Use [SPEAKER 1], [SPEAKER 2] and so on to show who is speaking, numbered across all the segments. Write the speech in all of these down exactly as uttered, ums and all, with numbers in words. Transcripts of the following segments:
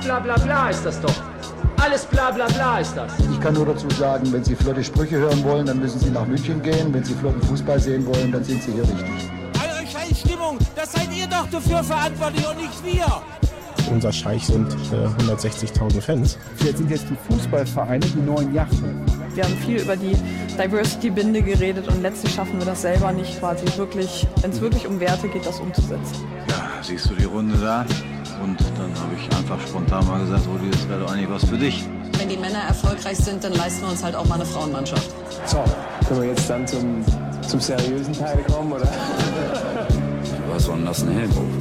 [SPEAKER 1] bla bla bla ist das doch. Alles bla bla bla ist das.
[SPEAKER 2] Ich kann nur dazu sagen, wenn Sie flotte Sprüche hören wollen, dann müssen Sie nach München gehen. Wenn Sie flotten Fußball sehen wollen, dann sind Sie hier richtig.
[SPEAKER 3] Eure Scheißstimmung, das seid ihr doch dafür verantwortlich und nicht wir.
[SPEAKER 4] Unser Scheich sind äh, hundertsechzigtausend Fans.
[SPEAKER 5] Jetzt sind jetzt die Fußballvereine die neuen Yachten.
[SPEAKER 6] Wir haben viel über die Diversity-Binde geredet und letztlich schaffen wir das selber nicht quasi wirklich, wenn es wirklich um Werte geht, das umzusetzen.
[SPEAKER 7] Ja, siehst du die Runde da? Und dann habe ich einfach spontan mal gesagt, Rudi, das wäre doch eigentlich was für dich.
[SPEAKER 8] Wenn die Männer erfolgreich sind, dann leisten wir uns halt auch mal eine Frauenmannschaft.
[SPEAKER 9] So, können wir jetzt dann zum, zum seriösen Teil kommen, oder?
[SPEAKER 7] Du hast so einen nassen Helm auf.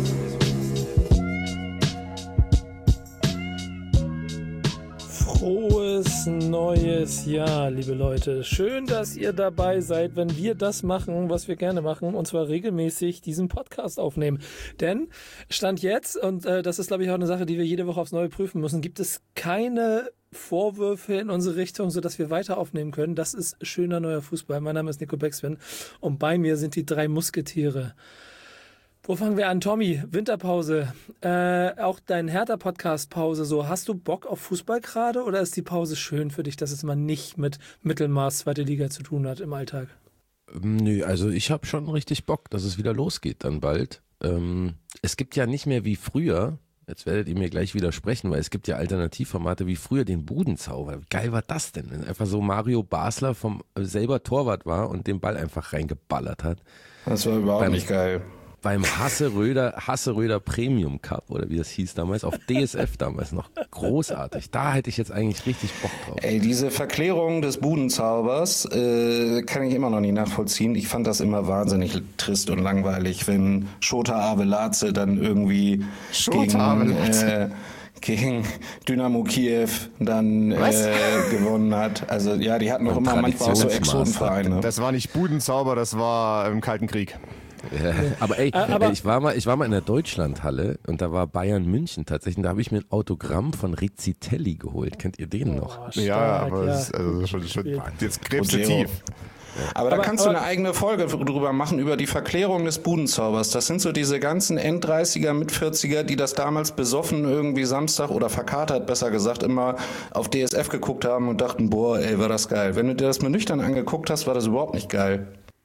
[SPEAKER 10] Frohes neues Jahr, liebe Leute. Schön, dass ihr dabei seid, wenn wir das machen, was wir gerne machen, und zwar regelmäßig diesen Podcast aufnehmen. Denn Stand jetzt, und äh, das ist, glaube ich, auch eine Sache, die wir jede Woche aufs Neue prüfen müssen, gibt es keine Vorwürfe in unsere Richtung, sodass wir weiter aufnehmen können. Das ist schöner neuer Fußball. Mein Name ist Nico Beckspin und bei mir sind die drei Musketiere. Wo fangen wir an? Tommy, Winterpause, äh, auch dein Hertha-Podcast-Pause, so, hast du Bock auf Fußball gerade oder ist die Pause schön für dich, dass es mal nicht mit Mittelmaß zweite Liga zu tun hat im Alltag?
[SPEAKER 11] Ähm, nö, also ich habe schon richtig Bock, dass es wieder losgeht dann bald. Ähm, es gibt ja nicht mehr wie früher, jetzt werdet ihr mir gleich widersprechen, weil es gibt ja Alternativformate wie früher, den Budenzauber. Wie geil war das denn, wenn einfach so Mario Basler vom äh, selber Torwart war und den Ball einfach reingeballert hat?
[SPEAKER 12] Das war überhaupt
[SPEAKER 11] beim,
[SPEAKER 12] nicht geil.
[SPEAKER 11] Beim Hasseröder, Hasseröder Premium Cup oder wie das hieß damals, auf D S F damals noch. Großartig. Da hätte ich jetzt eigentlich richtig Bock drauf.
[SPEAKER 12] Ey, diese Verklärung des Budenzaubers äh, kann ich immer noch nicht nachvollziehen. Ich fand das immer wahnsinnig trist und langweilig, wenn Shota Arveladze dann irgendwie gegen, äh, gegen Dynamo Kiew dann äh, gewonnen hat. Also ja, die hatten noch immer manchmal auch so Exotenvereine.
[SPEAKER 4] Das war nicht Budenzauber, das war im Kalten Krieg.
[SPEAKER 11] Ja, aber ey,
[SPEAKER 10] aber
[SPEAKER 11] ich war mal, ich war mal in der Deutschlandhalle und da war Bayern München tatsächlich. Und da habe ich mir ein Autogramm von Rizzitelli geholt. Kennt ihr den noch?
[SPEAKER 10] Oh, stark,
[SPEAKER 4] ja, aber
[SPEAKER 10] ja.
[SPEAKER 4] Es ist also schon, schon jetzt krebst du tief.
[SPEAKER 12] Aber da
[SPEAKER 10] aber,
[SPEAKER 12] kannst
[SPEAKER 10] aber,
[SPEAKER 12] du eine eigene Folge drüber machen, über die Verklärung des Budenzaubers. Das sind so diese ganzen End-dreißiger, Mit-vierziger, die das damals besoffen irgendwie Samstag oder verkatert, besser gesagt, immer auf D S F geguckt haben und dachten, boah, ey, war das geil. Wenn du dir das mal nüchtern angeguckt hast, war das überhaupt nicht geil.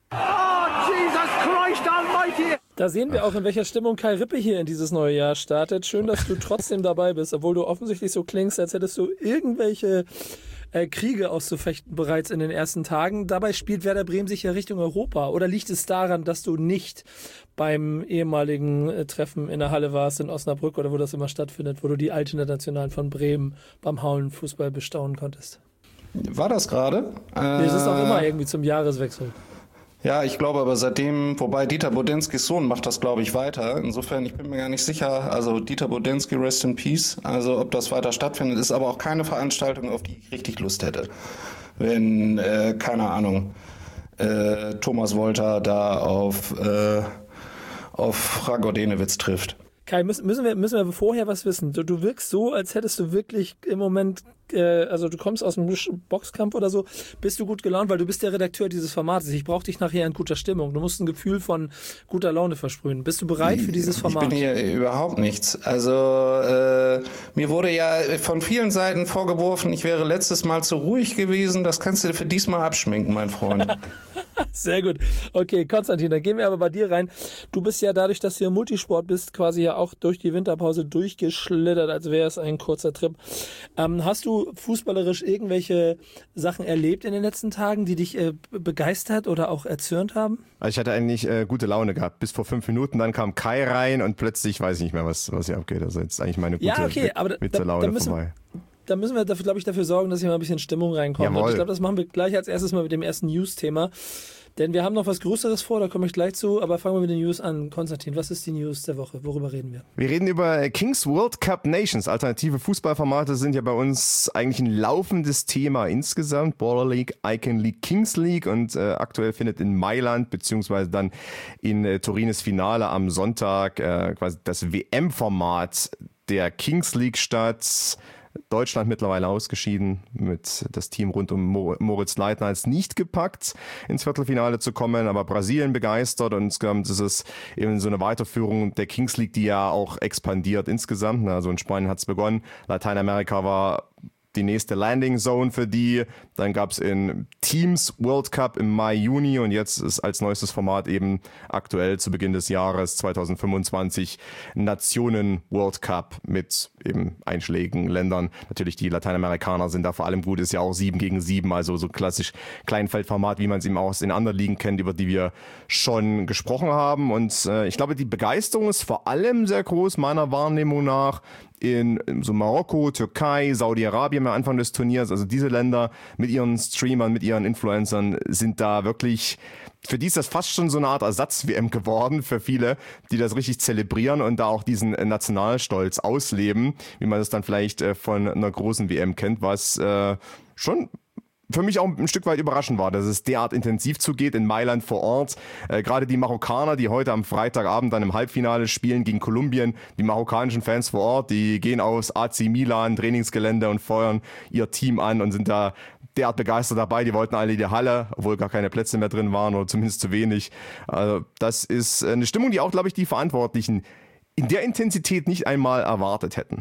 [SPEAKER 10] Da sehen wir auch, in welcher Stimmung Kai Rippe hier in dieses neue Jahr startet. Schön, dass du trotzdem dabei bist, obwohl du offensichtlich so klingst, als hättest du irgendwelche äh, Kriege auszufechten bereits in den ersten Tagen. Dabei spielt Werder Bremen sich ja Richtung Europa. Oder liegt es daran, dass du nicht beim ehemaligen äh, Treffen in der Halle warst in Osnabrück oder wo das immer stattfindet, wo du die Altinationalen von Bremen beim Hallenfußball bestaunen konntest?
[SPEAKER 12] War das gerade?
[SPEAKER 10] Äh, es ist auch immer irgendwie zum Jahreswechsel.
[SPEAKER 12] Ja, ich glaube aber seitdem, wobei Dieter Bodenskis Sohn macht das, glaube ich, weiter. Insofern, ich bin mir gar nicht sicher, also Dieter Bodensky, rest in peace, also ob das weiter stattfindet, ist aber auch keine Veranstaltung, auf die ich richtig Lust hätte. Wenn, äh, keine Ahnung, äh, Thomas Wolter da auf, äh, auf Frank Ordenewitz trifft.
[SPEAKER 10] Kai, müssen, müssen, wir, müssen wir vorher was wissen? Du, du wirkst so, als hättest du wirklich im Moment, äh, also du kommst aus dem Boxkampf oder so, bist du gut gelaunt, weil du bist der Redakteur dieses Formates. Ich brauche dich nachher in guter Stimmung. Du musst ein Gefühl von guter Laune versprühen. Bist du bereit für dieses Format?
[SPEAKER 12] Ich bin hier überhaupt nichts. Also äh, mir wurde ja von vielen Seiten vorgeworfen, ich wäre letztes Mal zu ruhig gewesen. Das kannst du für diesmal abschminken, mein Freund.
[SPEAKER 10] Sehr gut. Okay, Konstantin, dann gehen wir aber bei dir rein. Du bist ja dadurch, dass du im Multisport bist, quasi ja auch durch die Winterpause durchgeschlittert, als wäre es ein kurzer Trip. Ähm, hast du fußballerisch irgendwelche Sachen erlebt in den letzten Tagen, die dich äh, begeistert oder auch erzürnt haben?
[SPEAKER 4] Also ich hatte eigentlich äh, gute Laune gehabt, bis vor fünf Minuten, dann kam Kai rein und plötzlich weiß ich nicht mehr, was, was hier abgeht. Also jetzt eigentlich meine gute
[SPEAKER 10] ja, okay, aber
[SPEAKER 4] mit der
[SPEAKER 10] da,
[SPEAKER 4] Laune
[SPEAKER 10] da müssen,
[SPEAKER 4] vorbei.
[SPEAKER 10] Da müssen wir, glaube ich, dafür sorgen, dass hier mal ein bisschen Stimmung reinkommt.
[SPEAKER 4] Jawohl.
[SPEAKER 10] Und ich glaube, das machen wir gleich als erstes mal mit dem ersten News-Thema. Denn wir haben noch was Größeres vor, da komme ich gleich zu, aber fangen wir mit den News an. Konstantin, was ist die News der Woche? Worüber reden wir?
[SPEAKER 4] Wir reden über Kings World Cup Nations. Alternative Fußballformate sind ja bei uns eigentlich ein laufendes Thema insgesamt. Baller League, Icon League, Kings League und äh, aktuell findet in Mailand beziehungsweise dann in äh, Turin das Finale am Sonntag äh, quasi das W M-Format der Kings League statt. Deutschland mittlerweile ausgeschieden, mit das Team rund um Moritz Leitner als nicht gepackt, ins Viertelfinale zu kommen, aber Brasilien begeistert und insgesamt ist es eben so eine Weiterführung der Kings League, die ja auch expandiert insgesamt. Also in Spanien hat es begonnen, Lateinamerika war die nächste Landing Zone für die. Dann gab es in Teams World Cup im Mai, Juni und jetzt ist als neuestes Format eben aktuell zu Beginn des Jahres zwanzig fünfundzwanzig Nationen World Cup mit eben einschlägigen Ländern. Natürlich die Lateinamerikaner sind da vor allem gut, ist ja auch sieben gegen sieben, also so klassisch Kleinfeldformat, wie man es eben auch aus den anderen Ligen kennt, über die wir schon gesprochen haben. Und äh, ich glaube, die Begeisterung ist vor allem sehr groß, meiner Wahrnehmung nach, in so Marokko, Türkei, Saudi-Arabien am Anfang des Turniers. Also diese Länder mit ihren Streamern, mit ihren Influencern sind da wirklich, für die ist das fast schon so eine Art Ersatz-W M geworden für viele, die das richtig zelebrieren und da auch diesen Nationalstolz ausleben, wie man das dann vielleicht von einer großen W M kennt, was äh, schon für mich auch ein Stück weit überraschend war, dass es derart intensiv zugeht in Mailand vor Ort. Äh, gerade die Marokkaner, die heute am Freitagabend dann im Halbfinale spielen gegen Kolumbien, die marokkanischen Fans vor Ort, die gehen aufs A C Milan Trainingsgelände und feuern ihr Team an und sind da derart begeistert dabei. Die wollten alle in die Halle, obwohl gar keine Plätze mehr drin waren oder zumindest zu wenig. Also das ist eine Stimmung, die auch, glaube ich, die Verantwortlichen in der Intensität nicht einmal erwartet hätten.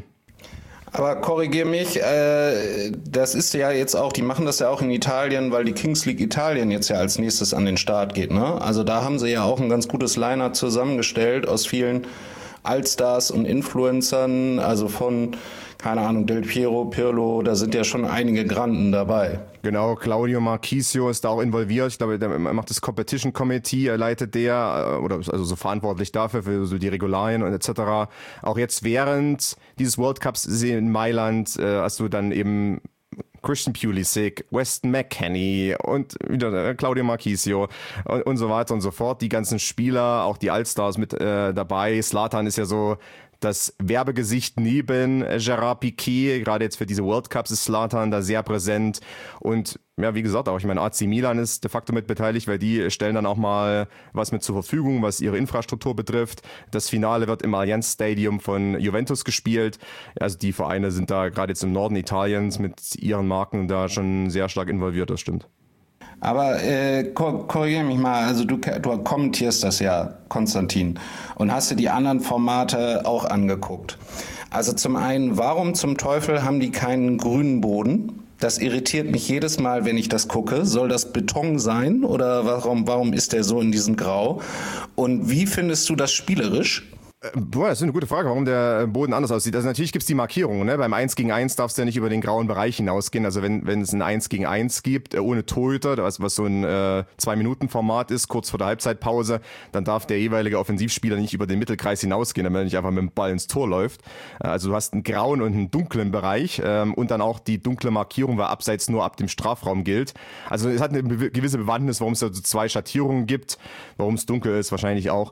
[SPEAKER 12] Aber korrigier mich, äh, das ist ja jetzt auch, die machen das ja auch in Italien, weil die Kings League Italien jetzt ja als nächstes an den Start geht, ne? Also da haben sie ja auch ein ganz gutes Line-Up zusammengestellt aus vielen Allstars und Influencern, also von, keine Ahnung, Del Piero, Pirlo, da sind ja schon einige Granden dabei.
[SPEAKER 4] Genau, Claudio Marchisio ist da auch involviert. Ich glaube, er macht das Competition Committee, er leitet der, oder also so verantwortlich dafür, für so die Regularien und et cetera. Auch jetzt während dieses World Cups in Mailand äh, hast du dann eben Christian Pulisic, Weston McKennie und wieder Claudio Marchisio und, und so weiter und so fort. Die ganzen Spieler, auch die Allstars mit äh, dabei. Zlatan ist ja so das Werbegesicht neben Gerard Piqué. Gerade jetzt für diese World Cups ist Zlatan da sehr präsent. Und ja, wie gesagt, auch ich meine, A C Milan ist de facto mit beteiligt, weil die stellen dann auch mal was mit zur Verfügung, was ihre Infrastruktur betrifft. Das Finale wird im Allianz Stadium von Juventus gespielt. Also die Vereine sind da gerade jetzt im Norden Italiens mit ihren Marken da schon sehr stark involviert, das stimmt.
[SPEAKER 12] Aber äh, korrigiere mich mal, also du, du kommentierst das ja, Konstantin, und hast dir die anderen Formate auch angeguckt. Also zum einen, warum zum Teufel haben die keinen grünen Boden? Das irritiert mich jedes Mal, wenn ich das gucke. Soll das Beton sein oder warum, warum ist der so in diesem Grau? Und wie findest du das spielerisch?
[SPEAKER 4] Boah, das ist eine gute Frage, warum der Boden anders aussieht. Also natürlich gibt's die Markierungen, ne? Beim eins gegen eins darfst du ja nicht über den grauen Bereich hinausgehen. Also wenn wenn es ein eins gegen eins gibt, ohne Torhüter, was, was so ein äh, zwei-Minuten-Format ist, kurz vor der Halbzeitpause, dann darf der jeweilige Offensivspieler nicht über den Mittelkreis hinausgehen, damit er nicht einfach mit dem Ball ins Tor läuft. Also du hast einen grauen und einen dunklen Bereich ähm, und dann auch die dunkle Markierung, weil abseits nur ab dem Strafraum gilt. Also es hat eine be- gewisse Bewandtnis, warum es da so zwei Schattierungen gibt, warum es dunkel ist, wahrscheinlich auch,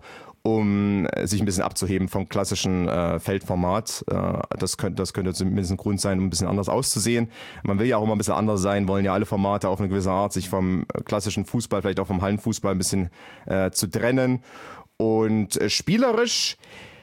[SPEAKER 4] um sich ein bisschen abzuheben vom klassischen äh, Feldformat. Äh, das könnte das könnte zumindest ein Grund sein, um ein bisschen anders auszusehen. Man will ja auch immer ein bisschen anders sein, wollen ja alle Formate auf eine gewisse Art sich vom klassischen Fußball, vielleicht auch vom Hallenfußball ein bisschen äh, zu trennen. Und äh, spielerisch,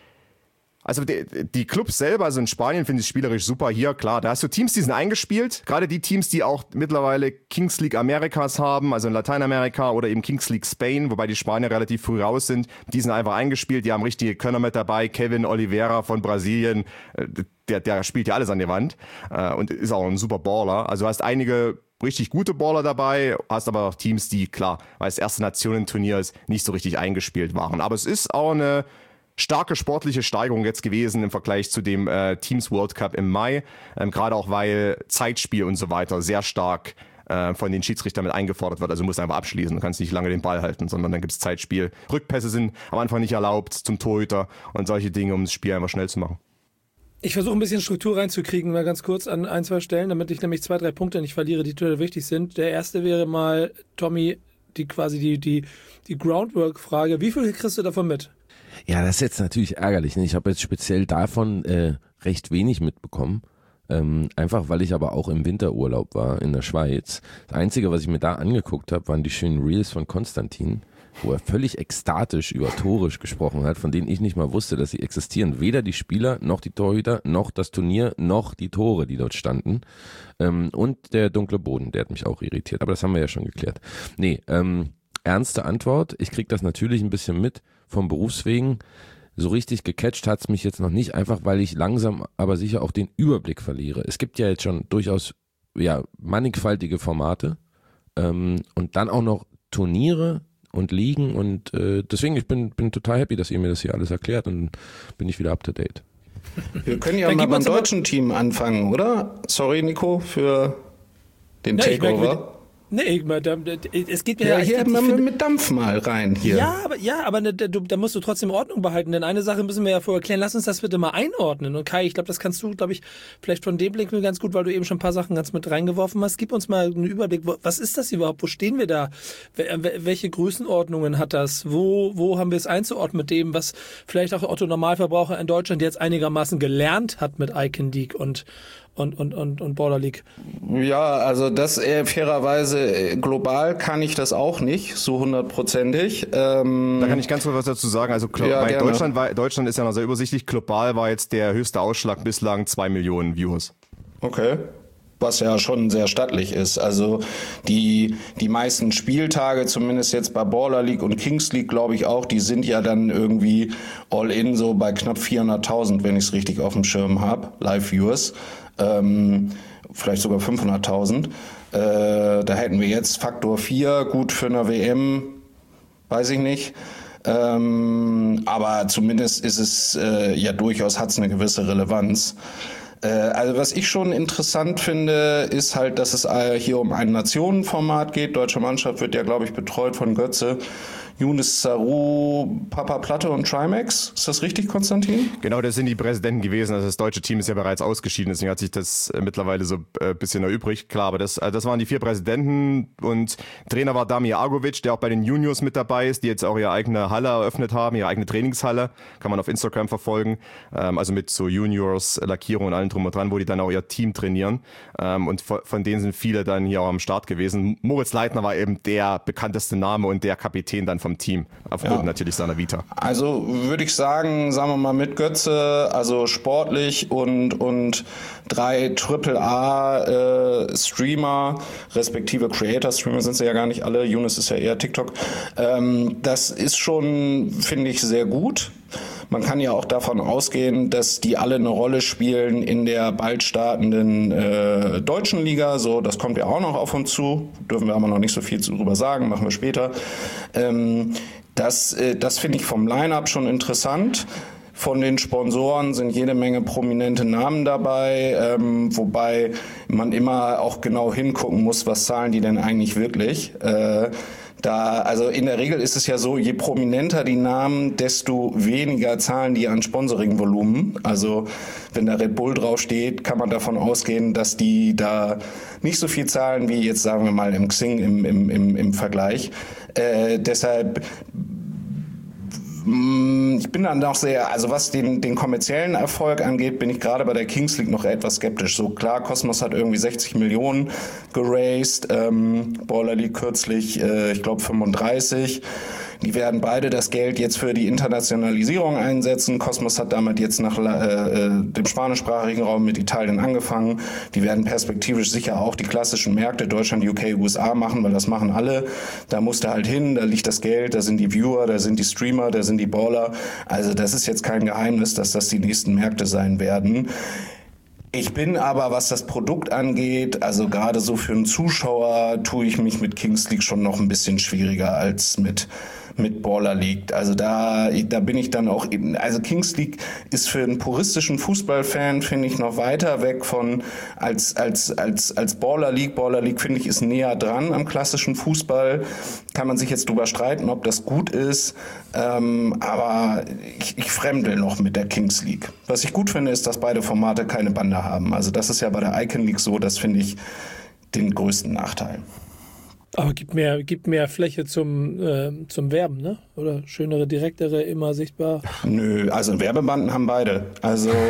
[SPEAKER 4] also die, die Clubs selber, also in Spanien finde ich es spielerisch super. Hier, klar, da hast du Teams, die sind eingespielt. Gerade die Teams, die auch mittlerweile Kings League Americas haben, also in Lateinamerika oder eben Kings League Spain, wobei die Spanier relativ früh raus sind. Die sind einfach eingespielt, die haben richtige Könner mit dabei. Kevin Oliveira von Brasilien, der, der spielt ja alles an die Wand und ist auch ein super Baller. Also du hast einige richtig gute Baller dabei, hast aber auch Teams, die, klar, weil es erste Nationenturnier ist, nicht so richtig eingespielt waren. Aber es ist auch eine starke sportliche Steigerung jetzt gewesen im Vergleich zu dem äh, Teams World Cup im Mai. Ähm, gerade auch, weil Zeitspiel und so weiter sehr stark äh, von den Schiedsrichtern mit eingefordert wird. Also du musst einfach abschließen, du kannst nicht lange den Ball halten, sondern dann gibt es Zeitspiel. Rückpässe sind am Anfang nicht erlaubt zum Torhüter und solche Dinge, um das Spiel einfach schnell zu machen.
[SPEAKER 10] Ich versuche ein bisschen Struktur reinzukriegen, mal ganz kurz an ein, zwei Stellen, damit ich nämlich zwei, drei Punkte nicht verliere, die total wichtig sind. Der erste wäre mal, Tommy, die quasi die, die, die Groundwork-Frage. Wie viel kriegst du davon mit?
[SPEAKER 11] Ja, das ist jetzt natürlich ärgerlich. Ne? Ich habe jetzt speziell davon äh, recht wenig mitbekommen. Ähm, einfach, weil ich aber auch im Winterurlaub war in der Schweiz. Das Einzige, was ich mir da angeguckt habe, waren die schönen Reels von Konstantin. wo er völlig ekstatisch über Tore gesprochen hat, von denen ich nicht mal wusste, dass sie existieren. Weder die Spieler, noch die Torhüter, noch das Turnier, noch die Tore, die dort standen. Ähm, und der dunkle Boden, der hat mich auch irritiert. Aber das haben wir ja schon geklärt. Nee, ähm, ernste Antwort. Ich krieg das natürlich ein bisschen mit vom Berufswegen. So richtig gecatcht hat's mich jetzt noch nicht, einfach weil ich langsam aber sicher auch den Überblick verliere. Es gibt ja jetzt schon durchaus ja mannigfaltige Formate ähm, und dann auch noch Turniere und Ligen und äh, deswegen, ich bin, bin total happy, dass ihr mir das hier alles erklärt und bin ich wieder up to date.
[SPEAKER 12] Wir können ja mal beim deutschen Team anfangen, oder? Sorry, Nico, für den
[SPEAKER 10] ja,
[SPEAKER 12] Takeover.
[SPEAKER 10] Nee, es geht mir
[SPEAKER 12] ja,
[SPEAKER 10] ja
[SPEAKER 12] hier
[SPEAKER 10] geht,
[SPEAKER 12] mit,
[SPEAKER 10] finde,
[SPEAKER 12] mit Dampf mal rein hier.
[SPEAKER 10] Ja, aber ja, aber ne, du, da musst du trotzdem Ordnung behalten, denn eine Sache müssen wir ja vorher erklären. Lass uns das bitte mal einordnen. Und Kai, ich glaube, das kannst du, glaube ich, vielleicht von dem Blickwinkel ganz gut, weil du eben schon ein paar Sachen ganz mit reingeworfen hast. Gib uns mal einen Überblick. Was ist das überhaupt? Wo stehen wir da? Welche Größenordnungen hat das? Wo, wo haben wir es einzuordnen mit dem, was vielleicht auch Otto Normalverbraucher in Deutschland jetzt einigermaßen gelernt hat mit Icon League und Und, und, und, und Baller League?
[SPEAKER 12] Ja, also das äh, fairerweise, global kann ich das auch nicht, so hundertprozentig. Ähm,
[SPEAKER 4] da kann ich ganz kurz was dazu sagen. Also ja, bei Deutschland, war, Deutschland ist ja noch sehr übersichtlich. Global war jetzt der höchste Ausschlag bislang zwei Millionen Views.
[SPEAKER 12] Okay. Was ja schon sehr stattlich ist. Also die, die meisten Spieltage, zumindest jetzt bei Baller League und Kings League, glaube ich auch, die sind ja dann irgendwie all in so bei knapp vierhunderttausend, wenn ich es richtig auf dem Schirm habe, Live-Viewers. Ähm, vielleicht sogar fünfhunderttausend. Äh, da hätten wir jetzt Faktor vier, gut für eine W M, weiß ich nicht. Ähm, aber zumindest ist es äh, ja durchaus, hat es eine gewisse Relevanz. Äh, also was ich schon interessant finde, ist halt, dass es äh, hier um ein Nationenformat geht. Deutsche Mannschaft wird ja, glaube ich, betreut von Götze, Younes Sarou, Papa Platte und Trimax. Ist das richtig, Konstantin?
[SPEAKER 4] Genau, das sind die Präsidenten gewesen. Also das deutsche Team ist ja bereits ausgeschieden, deswegen hat sich das äh, mittlerweile so ein äh, bisschen erübrigt. Klar, aber das, äh, das waren die vier Präsidenten und Trainer war Damir Agovic, der auch bei den Juniors mit dabei ist, die jetzt auch ihre eigene Halle eröffnet haben, ihre eigene Trainingshalle. Kann man auf Instagram verfolgen. Ähm, also mit so Juniors, Lackierung und allem drum und dran, wo die dann auch ihr Team trainieren. Ähm, und von, von denen sind viele dann hier auch am Start gewesen. Moritz Leitner war eben der bekannteste Name und der Kapitän dann vom Team, aufgrund ja. natürlich seiner Vita.
[SPEAKER 12] Also würde ich sagen, sagen wir mal mit Götze, also sportlich und und drei Triple A äh, Streamer, respektive Creator Streamer sind sie ja gar nicht alle, Younes ist ja eher TikTok. Ähm, das ist schon, finde ich, sehr gut. Man kann ja auch davon ausgehen, dass die alle eine Rolle spielen in der bald startenden äh, deutschen Liga. So, das kommt ja auch noch auf uns zu. Dürfen wir aber noch nicht so viel drüber sagen, machen wir später. Ähm, das äh, das finde ich vom Line-Up schon interessant. Von den Sponsoren sind jede Menge prominente Namen dabei, ähm, wobei man immer auch genau hingucken muss, was zahlen die denn eigentlich wirklich. Äh, Da, also in der Regel ist es ja so, je prominenter die Namen, desto weniger zahlen die an Sponsoring-Volumen. Also wenn da Red Bull draufsteht, kann man davon ausgehen, dass die da nicht so viel zahlen wie jetzt, sagen wir mal, im Xing im, im, im, im Vergleich. Äh, deshalb ich bin dann auch sehr, also was den, den kommerziellen Erfolg angeht, bin ich gerade bei der Kings League noch etwas skeptisch. So klar, Cosmos hat irgendwie sechzig Millionen geraced, ähm, Baller League kürzlich, äh, ich glaube fünfunddreißig. Die werden beide das Geld jetzt für die Internationalisierung einsetzen. Cosmos hat damit jetzt nach äh, dem spanischsprachigen Raum mit Italien angefangen. Die werden perspektivisch sicher auch die klassischen Märkte Deutschland, U K, U S A machen, weil das machen alle. Da musst du halt hin, da liegt das Geld, da sind die Viewer, da sind die Streamer, da sind die Baller. Also das ist jetzt kein Geheimnis, dass das die nächsten Märkte sein werden. Ich bin aber, was das Produkt angeht, also gerade so für einen Zuschauer, tue ich mich mit Kings League schon noch ein bisschen schwieriger als mit mit Baller League. Also da da bin ich dann auch, also Kings League ist für einen puristischen Fußballfan, finde ich, noch weiter weg von als als als als Baller League. Baller League, finde ich, ist näher dran am klassischen Fußball. Kann man sich jetzt drüber streiten, ob das gut ist, ähm, aber ich, ich fremdel noch mit der Kings League. Was ich gut finde, ist, dass beide Formate keine Bande haben. Also das ist ja bei der Icon League so, das finde ich den größten Nachteil.
[SPEAKER 10] Aber gibt mehr, gibt mehr Fläche zum, äh, zum Werben, ne? Oder schönere, direktere, immer sichtbar?
[SPEAKER 12] Nö, also Werbebanden haben beide. Also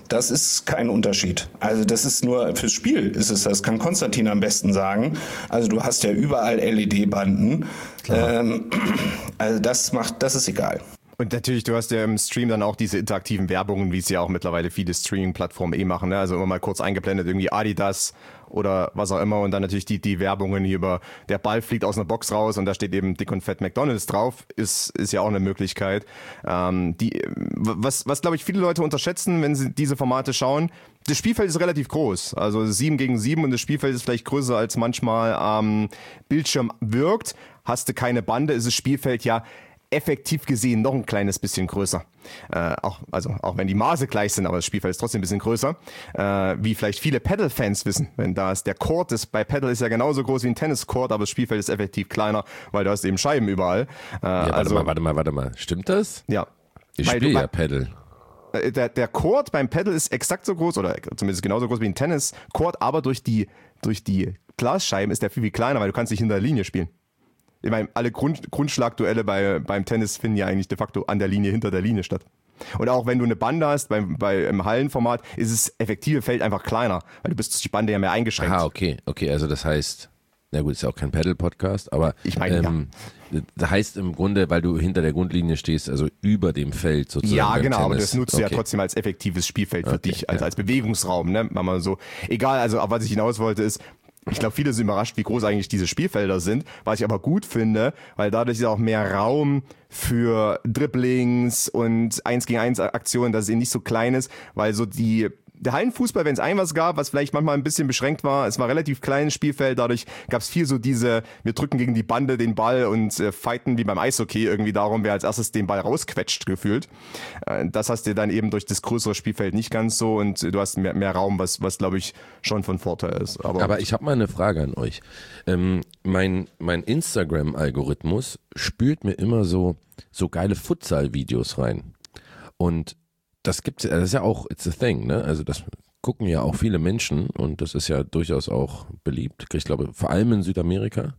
[SPEAKER 12] Das ist kein Unterschied. Also das ist nur fürs Spiel ist es, das kann Konstantin am besten sagen. Also du hast ja überall L E D-Banden. Ähm, also das macht, das ist egal.
[SPEAKER 4] Und natürlich, du hast ja im Stream dann auch diese interaktiven Werbungen, wie es ja auch mittlerweile viele Streaming-Plattformen eh machen, ne? Also immer mal kurz eingeblendet, irgendwie Adidas oder was auch immer und dann natürlich die, die Werbungen hier über, der Ball fliegt aus einer Box raus und da steht eben dick und fett McDonald's drauf, ist, ist ja auch eine Möglichkeit. Ähm, die, was, was glaube ich viele Leute unterschätzen, wenn sie diese Formate schauen, das Spielfeld ist relativ groß, also sieben gegen sieben und das Spielfeld ist vielleicht größer als manchmal am ähm, Bildschirm wirkt. Hast du keine Bande, ist das Spielfeld ja effektiv gesehen noch ein kleines bisschen größer. Äh, auch, also auch wenn die Maße gleich sind, aber das Spielfeld ist trotzdem ein bisschen größer. Äh, wie vielleicht viele Paddle-Fans wissen, wenn da ist der Court ist, bei Paddle ist ja genauso groß wie ein Tennis-Court, aber das Spielfeld ist effektiv kleiner, weil da hast eben Scheiben überall. Äh,
[SPEAKER 11] ja, warte
[SPEAKER 4] also,
[SPEAKER 11] mal, warte mal, warte mal. Stimmt das?
[SPEAKER 4] Ja.
[SPEAKER 11] Ich spiele ja Paddle.
[SPEAKER 4] Der, der Court beim Paddle ist exakt so groß, oder zumindest genauso groß wie ein Tennis-Court, aber durch die, durch die Glasscheiben ist der viel, viel kleiner, weil du kannst nicht hinter der Linie spielen. Ich meine, alle Grund, Grundschlagduelle bei, beim Tennis finden ja eigentlich de facto an der Linie, hinter der Linie statt. Und auch wenn du eine Bande hast, beim, bei, im Hallenformat, ist das effektive Feld einfach kleiner, weil du bist durch die Bande ja mehr eingeschränkt.
[SPEAKER 11] Ah, okay, okay, also das heißt, na gut, ist ja auch kein Paddle-Podcast, aber
[SPEAKER 4] ich meine,
[SPEAKER 11] ähm, ja. Das heißt im Grunde, weil du hinter der Grundlinie stehst, also über dem Feld sozusagen.
[SPEAKER 4] Ja, genau,
[SPEAKER 11] Tennis.
[SPEAKER 4] aber das nutzt
[SPEAKER 11] okay.
[SPEAKER 4] du ja trotzdem als effektives Spielfeld für
[SPEAKER 11] okay,
[SPEAKER 4] dich, als,
[SPEAKER 11] ja.
[SPEAKER 4] als Bewegungsraum, ne? Wenn man so, egal, also auf was ich hinaus wollte ist, ich glaube, viele sind überrascht, wie groß eigentlich diese Spielfelder sind, was ich aber gut finde, weil dadurch ist auch mehr Raum für Dribblings und eins gegen eins Aktionen, dass es eben nicht so klein ist, weil so die der Hallenfußball, wenn es ein was gab, was vielleicht manchmal ein bisschen beschränkt war, es war relativ kleines Spielfeld, dadurch gab es viel so diese, wir drücken gegen die Bande den Ball und äh, fighten wie beim Eishockey irgendwie darum, wer als erstes den Ball rausquetscht gefühlt. Äh, das hast du dann eben durch das größere Spielfeld nicht ganz so und äh, du hast mehr, mehr Raum, was, was glaube ich schon von Vorteil ist. Aber,
[SPEAKER 11] Aber ich habe mal eine Frage an euch. Ähm, mein mein Instagram-Algorithmus spült mir immer so, so geile Futsal-Videos rein. Und das gibt's, das ist ja auch, it's a thing, ne? Also das gucken ja auch viele Menschen und das ist ja durchaus auch beliebt. Ich glaube, vor allem in Südamerika.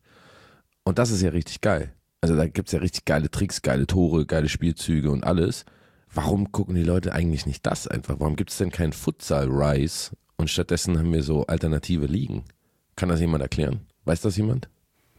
[SPEAKER 11] Und das ist ja richtig geil. Also da gibt's ja richtig geile Tricks, geile Tore, geile Spielzüge und alles. Warum gucken die Leute eigentlich nicht das einfach? Warum gibt's denn kein Futsal-Rise und stattdessen haben wir so alternative Ligen? Kann das jemand erklären? Weiß das jemand?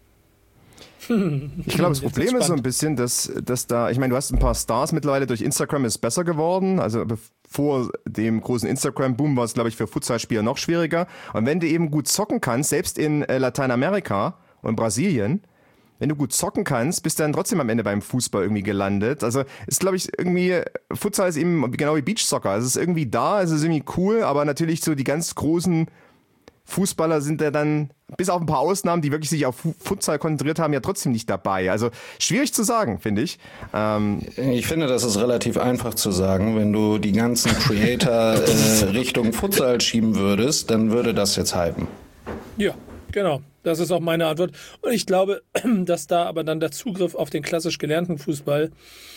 [SPEAKER 4] Ich glaube, das Problem ist so ein bisschen, dass, dass da, ich meine, du hast ein paar Stars mittlerweile durch Instagram ist besser geworden. Also vor dem großen Instagram-Boom war es, glaube ich, für Futsalspieler noch schwieriger. Und wenn du eben gut zocken kannst, selbst in äh, Lateinamerika und Brasilien, wenn du gut zocken kannst, bist du dann trotzdem am Ende beim Fußball irgendwie gelandet. Also ist, glaube ich, irgendwie, Futsal ist eben genau wie Beachsoccer. Also es ist irgendwie da, es ist irgendwie cool, aber natürlich so die ganz großen Fußballer sind ja dann, bis auf ein paar Ausnahmen, die wirklich sich auf Futsal konzentriert haben, ja trotzdem nicht dabei. Also schwierig zu sagen, finde ich. Ähm
[SPEAKER 12] ich finde, das ist relativ einfach zu sagen. Wenn du die ganzen Creator äh, Richtung Futsal schieben würdest, dann würde das jetzt hypen.
[SPEAKER 10] Ja, genau. Das ist auch meine Antwort. Und ich glaube, dass da aber dann der Zugriff auf den klassisch gelernten Fußball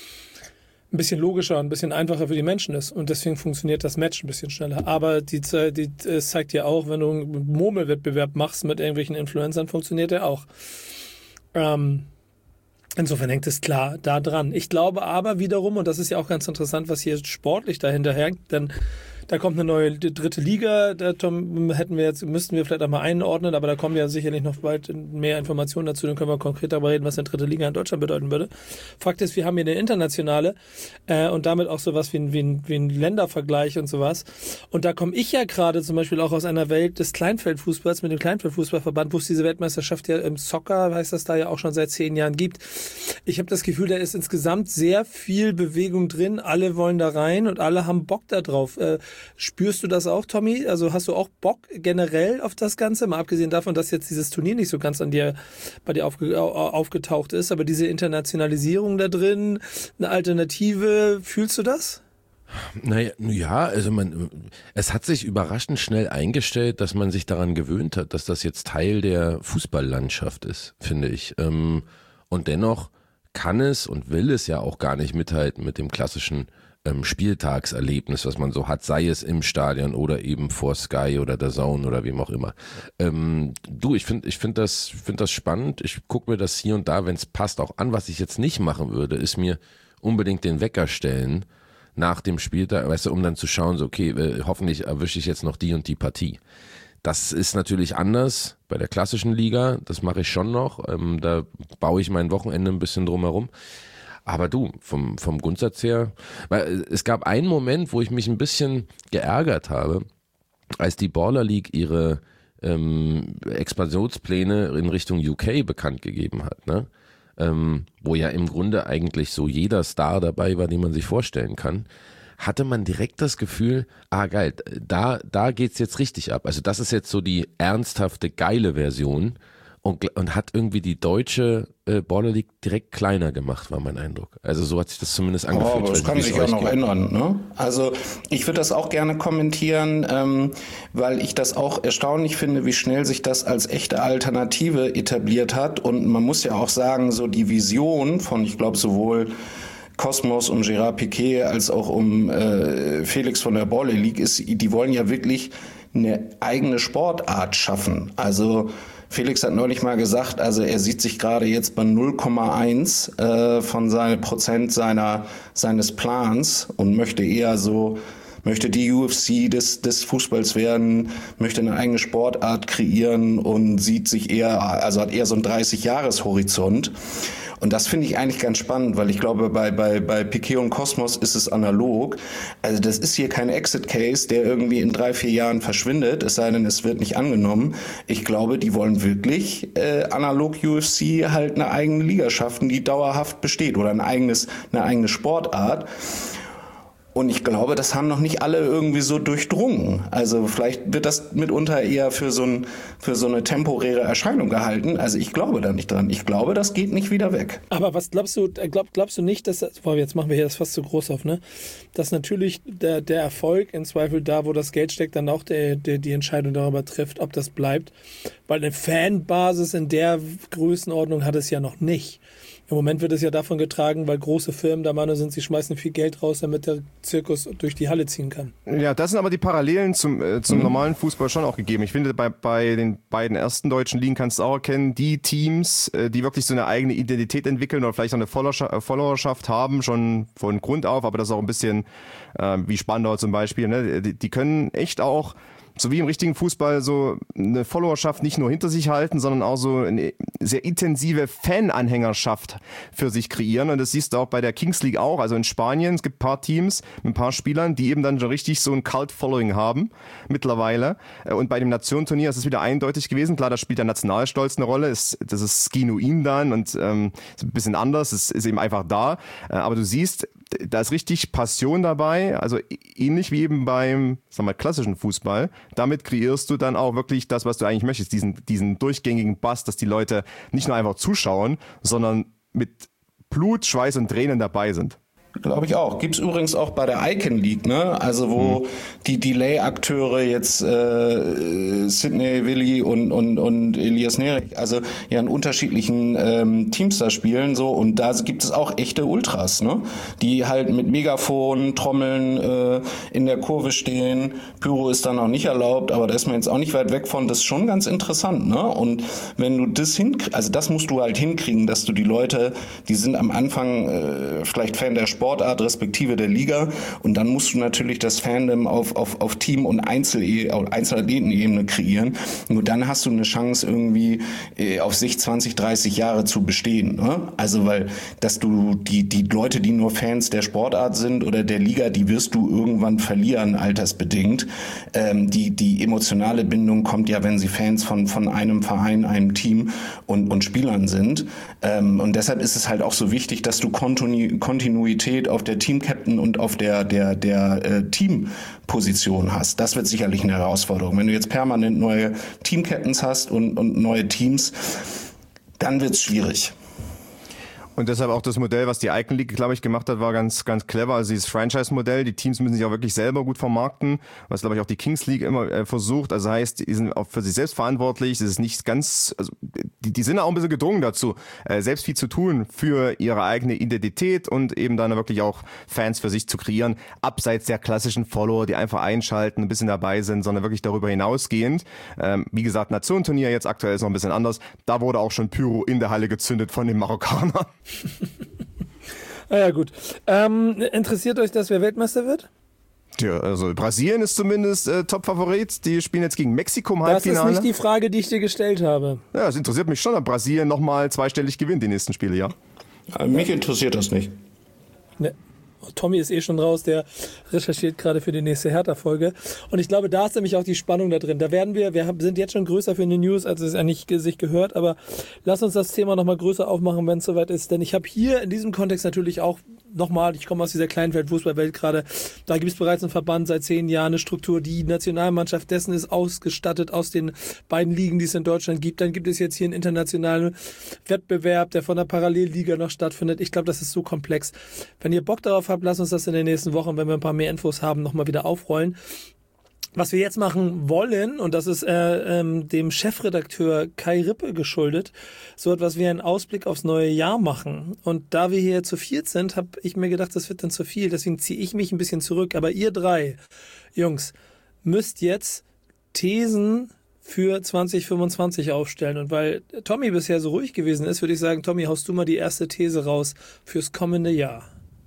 [SPEAKER 10] ein bisschen logischer, ein bisschen einfacher für die Menschen ist. Und deswegen funktioniert das Match ein bisschen schneller. Aber die, die, es zeigt ja auch, wenn du einen Murmelwettbewerb machst mit irgendwelchen Influencern, funktioniert der auch. Ähm, insofern hängt es klar da dran. Ich glaube aber wiederum, und das ist ja auch ganz interessant, was hier sportlich dahinter hängt, denn da kommt eine neue dritte Liga, da Tom, hätten wir jetzt, müssten wir vielleicht auch mal einordnen, aber da kommen ja sicherlich noch bald mehr Informationen dazu, dann können wir konkret darüber reden, was eine dritte Liga in Deutschland bedeuten würde. Fakt ist, wir haben hier eine internationale äh, und damit auch sowas wie ein, wie, ein, wie ein Ländervergleich und sowas. Und da komme ich ja gerade zum Beispiel auch aus einer Welt des Kleinfeldfußballs mit dem Kleinfeldfußballverband, wo es diese Weltmeisterschaft ja im Soccer, heißt das da ja auch schon seit zehn Jahren gibt. Ich habe das Gefühl, da ist insgesamt sehr viel Bewegung drin, alle wollen da rein und alle haben Bock da drauf. Äh, Spürst du das auch, Tommy? Also hast du auch Bock generell auf das Ganze? Mal abgesehen davon, dass jetzt dieses Turnier nicht so ganz an dir, bei dir aufge, aufgetaucht ist, aber diese Internationalisierung da drin, eine Alternative, fühlst du das?
[SPEAKER 11] Naja, ja, also man, es hat sich überraschend schnell eingestellt, dass man sich daran gewöhnt hat, dass das jetzt Teil der Fußballlandschaft ist, finde ich. Und dennoch kann es und will es ja auch gar nicht mithalten mit dem klassischen Ähm, Spieltagserlebnis, was man so hat, sei es im Stadion oder eben vor Sky oder der Zone oder wem auch immer. Ähm, du, ich finde ich finde das, find das spannend. Ich gucke mir das hier und da, wenn es passt, auch an. Was ich jetzt nicht machen würde, ist mir unbedingt den Wecker stellen, nach dem Spieltag, weißt du, um dann zu schauen, so okay, äh, hoffentlich erwische ich jetzt noch die und die Partie. Das ist natürlich anders bei der klassischen Liga, das mache ich schon noch, ähm, da baue ich mein Wochenende ein bisschen drumherum. Aber du, vom, vom Grundsatz her, weil es gab einen Moment, wo ich mich ein bisschen geärgert habe, als die Baller League ihre ähm, Expansionspläne in Richtung U K bekannt gegeben hat, ne? Ähm, wo ja im Grunde eigentlich so jeder Star dabei war, den man sich vorstellen kann, hatte man direkt das Gefühl, ah geil, da, da geht's jetzt richtig ab. Also das ist jetzt so die ernsthafte, geile Version. Und, und hat irgendwie die deutsche äh, Baller League direkt kleiner gemacht, war mein Eindruck. Also so hat sich das zumindest angefühlt.
[SPEAKER 12] Oh, aber das kann sich auch noch ändern. Ne? Also ich würde das auch gerne kommentieren, ähm, weil ich das auch erstaunlich finde, wie schnell sich das als echte Alternative etabliert hat. Und man muss ja auch sagen, so die Vision von, ich glaube, sowohl Cosmos und Gérard Piquet als auch um äh, Felix von der Baller League ist, die wollen ja wirklich eine eigene Sportart schaffen. Also Felix hat neulich mal gesagt, also er sieht sich gerade jetzt bei null Komma eins äh, von seinem Prozent seiner seines Plans und möchte eher so, möchte die U F C des, des Fußballs werden, möchte eine eigene Sportart kreieren und sieht sich eher, also hat eher so einen dreißig-Jahres-Horizont. Und das finde ich eigentlich ganz spannend, weil ich glaube, bei, bei, bei Piquet und Cosmos ist es analog. Also das ist hier kein Exit-Case, der irgendwie in drei, vier Jahren verschwindet, es sei denn, es wird nicht angenommen. Ich glaube, die wollen wirklich äh, analog U F C halt eine eigene Liga schaffen, die dauerhaft besteht oder ein eigenes, eine eigene Sportart. Und ich glaube, das haben noch nicht alle irgendwie so durchdrungen. Also vielleicht wird das mitunter eher für so, ein, für so eine temporäre Erscheinung gehalten. Also ich glaube da nicht dran. Ich glaube, das geht nicht wieder weg.
[SPEAKER 10] Aber was glaubst du, glaub, glaubst du nicht, dass, boah, jetzt machen wir hier das fast zu groß auf, ne? Dass natürlich der, der Erfolg in Zweifel da, wo das Geld steckt, dann auch der, der, die Entscheidung darüber trifft, ob das bleibt. Weil eine Fanbasis in der Größenordnung hat es ja noch nicht. Im Moment wird es ja davon getragen, weil große Firmen der Meinung sind, sie schmeißen viel Geld raus, damit der Zirkus durch die Halle ziehen kann.
[SPEAKER 4] Ja, das sind aber die Parallelen zum, äh, zum mhm. normalen Fußball schon auch gegeben. Ich finde, bei, bei den beiden ersten deutschen Ligen kannst du auch erkennen, die Teams, äh, die wirklich so eine eigene Identität entwickeln oder vielleicht auch eine Followerschaft, äh, Followerschaft haben, schon von Grund auf, aber das ist auch ein bisschen äh, wie Spandau zum Beispiel, ne? die, die können echt auch so wie im richtigen Fußball so eine Followerschaft nicht nur hinter sich halten, sondern auch so eine sehr intensive Fan-Anhängerschaft für sich kreieren. Und das siehst du auch bei der Kings League auch. Also in Spanien, es gibt ein paar Teams mit ein paar Spielern, die eben dann schon richtig so ein Cult-Following haben mittlerweile. Und bei dem Nationenturnier ist es wieder eindeutig gewesen. Klar, da spielt der Nationalstolz eine Rolle. Das ist genuin dann und ähm, ist ein bisschen anders. Es ist eben einfach da. Aber du siehst, da ist richtig Passion dabei, also ähnlich wie eben beim, sagen wir mal, klassischen Fußball. Damit kreierst du dann auch wirklich das, was du eigentlich möchtest, diesen, diesen durchgängigen Bass, dass die Leute nicht nur einfach zuschauen, sondern mit Blut, Schweiß und Tränen dabei sind.
[SPEAKER 12] Glaube ich auch. Gibt's übrigens auch bei der Icon League, ne? Also wo mhm. die Delay-Akteure jetzt äh, Sidney Willi und und und Elias Nerich, also ja in unterschiedlichen ähm, Teams da spielen so und da gibt es auch echte Ultras, ne? Die halt mit Megafon, Trommeln äh, in der Kurve stehen. Pyro ist dann auch nicht erlaubt, aber da ist man jetzt auch nicht weit weg von. Das ist schon ganz interessant, ne? Und wenn du das hinkriegst, also das musst du halt hinkriegen, dass du die Leute, die sind am Anfang äh, vielleicht Fan der Sport Sportart respektive der Liga und dann musst du natürlich das Fandom auf, auf, auf Team- und Einzel- Einzelathletenebene kreieren. Nur dann hast du eine Chance irgendwie äh, auf sich zwanzig, dreißig Jahre zu bestehen. Ne? Also weil, dass du die, die Leute, die nur Fans der Sportart sind oder der Liga, die wirst du irgendwann verlieren, altersbedingt. Ähm, die, die emotionale Bindung kommt ja, wenn sie Fans von, von einem Verein, einem Team und, und Spielern sind. Ähm, und deshalb ist es halt auch so wichtig, dass du Kontinu- Kontinuität auf der Team-Captain und auf der der der äh, Team-Position hast. Das wird sicherlich eine Herausforderung. Wenn du jetzt permanent neue Team-Captains hast und, und neue Teams, dann wird's schwierig.
[SPEAKER 4] Und deshalb auch das Modell, was die Icon League, glaube ich, gemacht hat, war ganz ganz clever. Also dieses Franchise-Modell, die Teams müssen sich auch wirklich selber gut vermarkten, was, glaube ich, auch die Kings League immer äh, versucht. Also heißt, die sind auch für sich selbst verantwortlich. Es ist nicht ganz, also die, die sind auch ein bisschen gedrungen dazu, äh, selbst viel zu tun für ihre eigene Identität und eben dann wirklich auch Fans für sich zu kreieren, abseits der klassischen Follower, die einfach einschalten, ein bisschen dabei sind, sondern wirklich darüber hinausgehend. Ähm, wie gesagt, Nationenturnier jetzt aktuell ist noch ein bisschen anders. Da wurde auch schon Pyro in der Halle gezündet von den Marokkanern.
[SPEAKER 10] Naja, gut. Ähm, interessiert euch das, wer Weltmeister wird?
[SPEAKER 4] Ja, also Brasilien ist zumindest äh, Top-Favorit. Die spielen jetzt gegen Mexiko im Halbfinale.
[SPEAKER 10] Das ist nicht die Frage, die ich dir gestellt habe.
[SPEAKER 4] Ja, es interessiert mich schon, ob Brasilien nochmal zweistellig gewinnt die nächsten Spiele, ja?
[SPEAKER 12] ja mich interessiert das nicht.
[SPEAKER 10] Ne. Tommy ist eh schon raus, der recherchiert gerade für die nächste Hertha-Folge. Und ich glaube, da ist nämlich auch die Spannung da drin. Da werden wir, wir sind jetzt schon größer für eine News, als es eigentlich sich gehört, aber lass uns das Thema nochmal größer aufmachen, wenn es soweit ist. Denn ich habe hier in diesem Kontext natürlich auch nochmal, ich komme aus dieser kleinen Fußballwelt gerade, da gibt es bereits einen Verband seit zehn Jahren, eine Struktur, die Nationalmannschaft dessen ist ausgestattet aus den beiden Ligen, die es in Deutschland gibt. Dann gibt es jetzt hier einen internationalen Wettbewerb, der von der Parallelliga noch stattfindet. Ich glaube, das ist so komplex. Wenn ihr Bock darauf habt, lasst uns das in den nächsten Wochen, wenn wir ein paar mehr Infos haben, nochmal wieder aufrollen. Was wir jetzt machen wollen, und das ist äh, ähm, dem Chefredakteur Kai Rippe geschuldet, so etwas wie einen Ausblick aufs neue Jahr machen. Und da wir hier zu viert sind, habe ich mir gedacht, das wird dann zu viel. Deswegen ziehe ich mich ein bisschen zurück. Aber ihr drei, Jungs, müsst jetzt Thesen für zwanzig fünfundzwanzig aufstellen. Und weil Tommy bisher so ruhig gewesen ist, würde ich sagen, Tommy, haust du mal die erste These raus fürs kommende Jahr.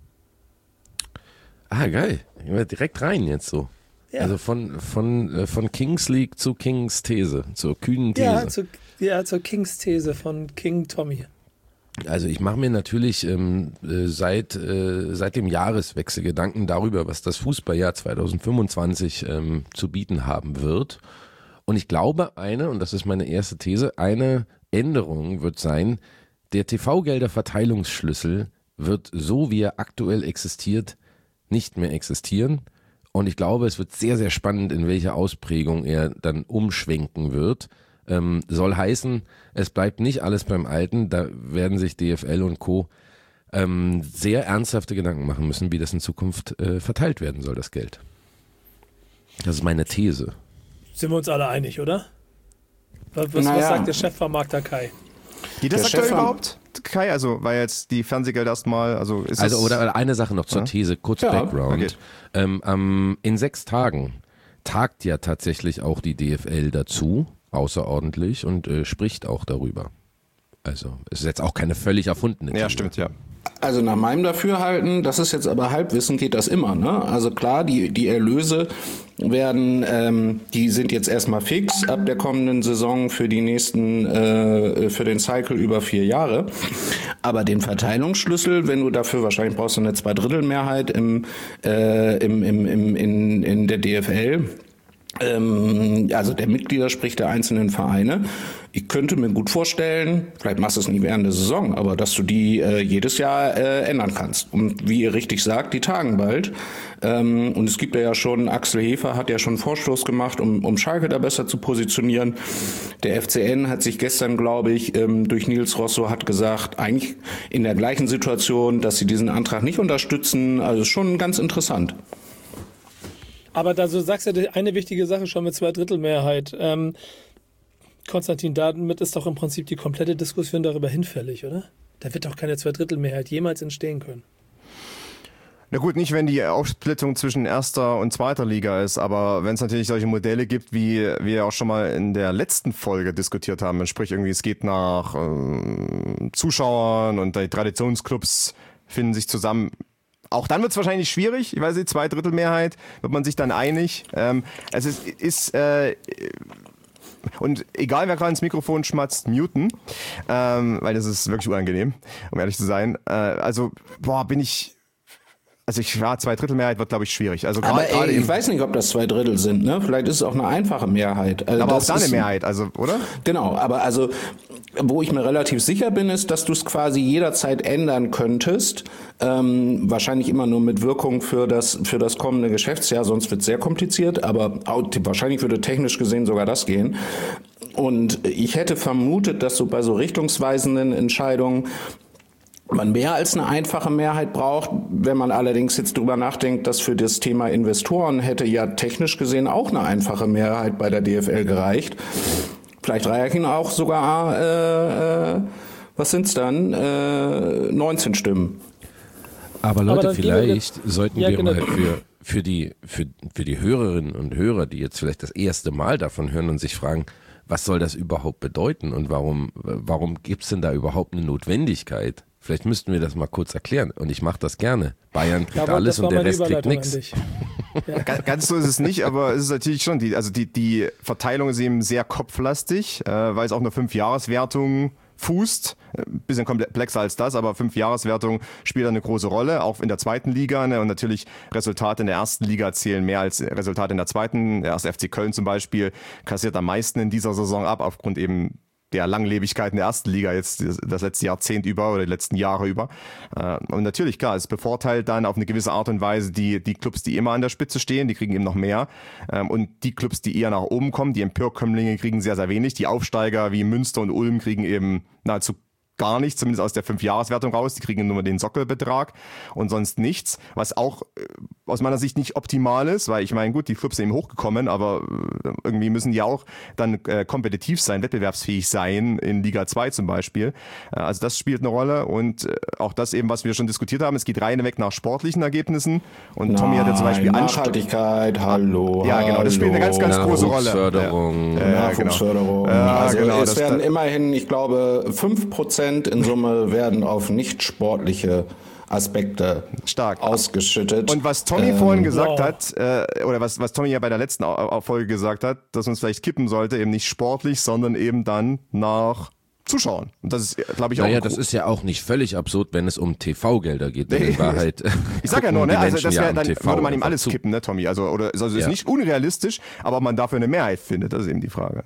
[SPEAKER 11] Ah, geil. Direkt rein jetzt so. Ja. Also von, von, von Kings League zu Kings These, zur kühnen These.
[SPEAKER 10] Ja, zu, ja, zur Kings These von King Tommy.
[SPEAKER 11] Also ich mache mir natürlich ähm, seit, äh, seit dem Jahreswechsel Gedanken darüber, was das Fußballjahr zwanzig fünfundzwanzig ähm, zu bieten haben wird. Und ich glaube eine, und das ist meine erste These, eine Änderung wird sein, der T V-Gelder-Verteilungsschlüssel wird so, wie er aktuell existiert, nicht mehr existieren. Und ich glaube, es wird sehr, sehr spannend, in welcher Ausprägung er dann umschwenken wird. Ähm, soll heißen, es bleibt nicht alles beim Alten. Da werden sich D F L und Co. Ähm, sehr ernsthafte Gedanken machen müssen, wie das in Zukunft äh, verteilt werden soll, das Geld. Das ist meine These.
[SPEAKER 10] Sind wir uns alle einig, oder? Was, was,
[SPEAKER 12] naja.
[SPEAKER 10] was sagt der Chefvermarkter Kai?
[SPEAKER 4] Geht das
[SPEAKER 12] Der
[SPEAKER 4] aktuell
[SPEAKER 12] Chef
[SPEAKER 4] überhaupt, Kai? Also, weil jetzt die Fernsehgelder erstmal, also ist
[SPEAKER 11] Also,
[SPEAKER 4] das,
[SPEAKER 11] oder eine Sache noch zur
[SPEAKER 4] ja?
[SPEAKER 11] These, kurz
[SPEAKER 12] Ja,
[SPEAKER 11] Background.
[SPEAKER 4] okay.
[SPEAKER 11] Ähm, ähm, in sechs Tagen tagt ja tatsächlich auch die D F L dazu, außerordentlich, und äh, spricht auch darüber. Also, es ist jetzt auch keine völlig erfundene These.
[SPEAKER 4] Ja, stimmt, ja.
[SPEAKER 12] Also nach meinem Dafürhalten, das ist jetzt aber Halbwissen, geht das immer. Ne? Also klar, die, die Erlöse werden, ähm, die sind jetzt erstmal fix ab der kommenden Saison für die nächsten, äh, für den Cycle über vier Jahre. Aber den Verteilungsschlüssel, wenn du dafür wahrscheinlich brauchst du eine Zweidrittelmehrheit im, äh, im, im, im, in, in der D F L, ähm, also der Mitglieder, sprich der einzelnen Vereine. Ich könnte mir gut vorstellen, vielleicht machst du es nie während der Saison, aber dass du die äh, jedes Jahr äh, ändern kannst. Und wie ihr richtig sagt, die tagen bald. Ähm, und es gibt ja schon, Axel Hefer hat ja schon einen Vorstoß gemacht, um, um Schalke da besser zu positionieren. Der F C N hat sich gestern, glaube ich, ähm, durch Nils Rosso hat gesagt, eigentlich in der gleichen Situation, dass sie diesen Antrag nicht unterstützen. Also schon ganz interessant.
[SPEAKER 10] Aber da so sagst du eine wichtige Sache schon mit Zweidrittelmehrheit. Ähm, Konstantin, damit ist doch im Prinzip die komplette Diskussion darüber hinfällig, oder? Da wird doch keine Zweidrittelmehrheit jemals entstehen können.
[SPEAKER 4] Na gut, nicht wenn die Aufsplittung zwischen erster und zweiter Liga ist, aber wenn es natürlich solche Modelle gibt, wie wir auch schon mal in der letzten Folge diskutiert haben, sprich irgendwie es geht nach äh, Zuschauern und die Traditionsclubs finden sich zusammen. Auch dann wird es wahrscheinlich schwierig. Ich weiß nicht, Zweidrittelmehrheit, wird man sich dann einig. Ähm, es ist, ist äh, und egal, wer gerade ins Mikrofon schmatzt, muten, ähm, weil das ist wirklich unangenehm, um ehrlich zu sein. Äh, also, boah, bin ich... Also ich ja, Zweidrittelmehrheit wird, glaube ich, schwierig. Also
[SPEAKER 12] aber
[SPEAKER 4] grad,
[SPEAKER 12] ey, ich weiß nicht, ob das zwei Drittel sind. Ne? Vielleicht ist es auch eine einfache Mehrheit. Also
[SPEAKER 4] aber
[SPEAKER 12] das
[SPEAKER 4] auch da eine
[SPEAKER 12] ist,
[SPEAKER 4] Mehrheit, also oder?
[SPEAKER 12] Genau, aber also wo ich mir relativ sicher bin, ist, dass du es quasi jederzeit ändern könntest. Ähm, wahrscheinlich immer nur mit Wirkung für das für das kommende Geschäftsjahr, sonst wird es sehr kompliziert. Aber auch, wahrscheinlich würde technisch gesehen sogar das gehen. Und ich hätte vermutet, dass so bei so richtungsweisenden Entscheidungen man mehr als eine einfache Mehrheit braucht. Wenn man allerdings jetzt drüber nachdenkt, dass für das Thema Investoren hätte ja technisch gesehen auch eine einfache Mehrheit bei der D F L gereicht. Vielleicht reichen auch sogar, äh, äh, was sind's dann, äh, neunzehn Stimmen.
[SPEAKER 11] Aber Leute,
[SPEAKER 10] Aber
[SPEAKER 11] vielleicht
[SPEAKER 10] wir,
[SPEAKER 11] sollten
[SPEAKER 10] ja,
[SPEAKER 11] wir
[SPEAKER 10] genau.
[SPEAKER 11] mal für, für, die, für, für die Hörerinnen und Hörer, die jetzt vielleicht das erste Mal davon hören und sich fragen, was soll das überhaupt bedeuten und warum, warum gibt's denn da überhaupt eine Notwendigkeit Vielleicht müssten wir das mal kurz erklären und ich mache das gerne. Bayern kriegt
[SPEAKER 10] ja,
[SPEAKER 11] alles und der Rest kriegt nichts.
[SPEAKER 4] Ja. Ganz so ist es nicht, aber es ist natürlich schon, die, also die, die Verteilung ist eben sehr kopflastig, äh, weil es auch eine Fünf-Jahres-Wertung fußt. Ein bisschen komplexer als das, aber Fünf-Jahres-Wertung spielt eine große Rolle, auch in der zweiten Liga. Ne? Und natürlich Resultate in der ersten Liga zählen mehr als Resultate in der zweiten. Der erste F C Köln zum Beispiel kassiert am meisten in dieser Saison ab, aufgrund eben der Langlebigkeit in der ersten Liga jetzt das letzte Jahrzehnt über oder die letzten Jahre über. Und natürlich, klar, es bevorteilt dann auf eine gewisse Art und Weise die, die Clubs, die immer an der Spitze stehen, die kriegen eben noch mehr. Und die Clubs, die eher nach oben kommen, die Emporkömmlinge kriegen sehr, sehr wenig. Die Aufsteiger wie Münster und Ulm kriegen eben nahezu gar nichts, zumindest aus der Fünfjahreswertung raus. Die kriegen nur den Sockelbetrag und sonst nichts, was auch äh, aus meiner Sicht nicht optimal ist, weil ich meine, gut, die Clubs sind eben hochgekommen, aber äh, irgendwie müssen die auch dann äh, kompetitiv sein, wettbewerbsfähig sein, in Liga zwei zum Beispiel. Äh, also das spielt eine Rolle und äh, auch das eben, was wir schon diskutiert haben, es geht reinweg nach sportlichen Ergebnissen und Nein, Tommy hatte zum Beispiel
[SPEAKER 12] Nachhaltigkeit, hallo,
[SPEAKER 4] Ja, genau, das spielt eine ganz, ganz große Rolle.
[SPEAKER 11] Nachwuchsförderung.
[SPEAKER 4] Ja,
[SPEAKER 12] Nachwuchsförderung.
[SPEAKER 4] Ja,
[SPEAKER 12] also
[SPEAKER 4] genau,
[SPEAKER 12] es werden immerhin, ich glaube, fünf Prozent in Summe werden auf nicht sportliche Aspekte
[SPEAKER 4] stark
[SPEAKER 12] ausgeschüttet.
[SPEAKER 4] Und was Tommy
[SPEAKER 12] ähm,
[SPEAKER 4] vorhin gesagt
[SPEAKER 10] wow.
[SPEAKER 4] hat, äh, oder was, was Tommy ja bei der letzten Folge gesagt hat, dass man es vielleicht kippen sollte, eben nicht sportlich, sondern eben dann nach Zuschauern. Und das ist, glaube ich, auch.
[SPEAKER 11] Naja, das ist ja auch nicht völlig absurd, wenn es um T V-Gelder geht. Nee. In Wahrheit.
[SPEAKER 4] Ich sag ja nur, ne, also das
[SPEAKER 11] ja
[SPEAKER 4] wäre dann,
[SPEAKER 11] T V
[SPEAKER 4] würde man ihm alles
[SPEAKER 11] zu.
[SPEAKER 4] kippen, ne, Tommy? Also, oder, also es ist
[SPEAKER 11] ja.
[SPEAKER 4] nicht unrealistisch, aber ob man dafür eine Mehrheit findet, das ist eben die Frage.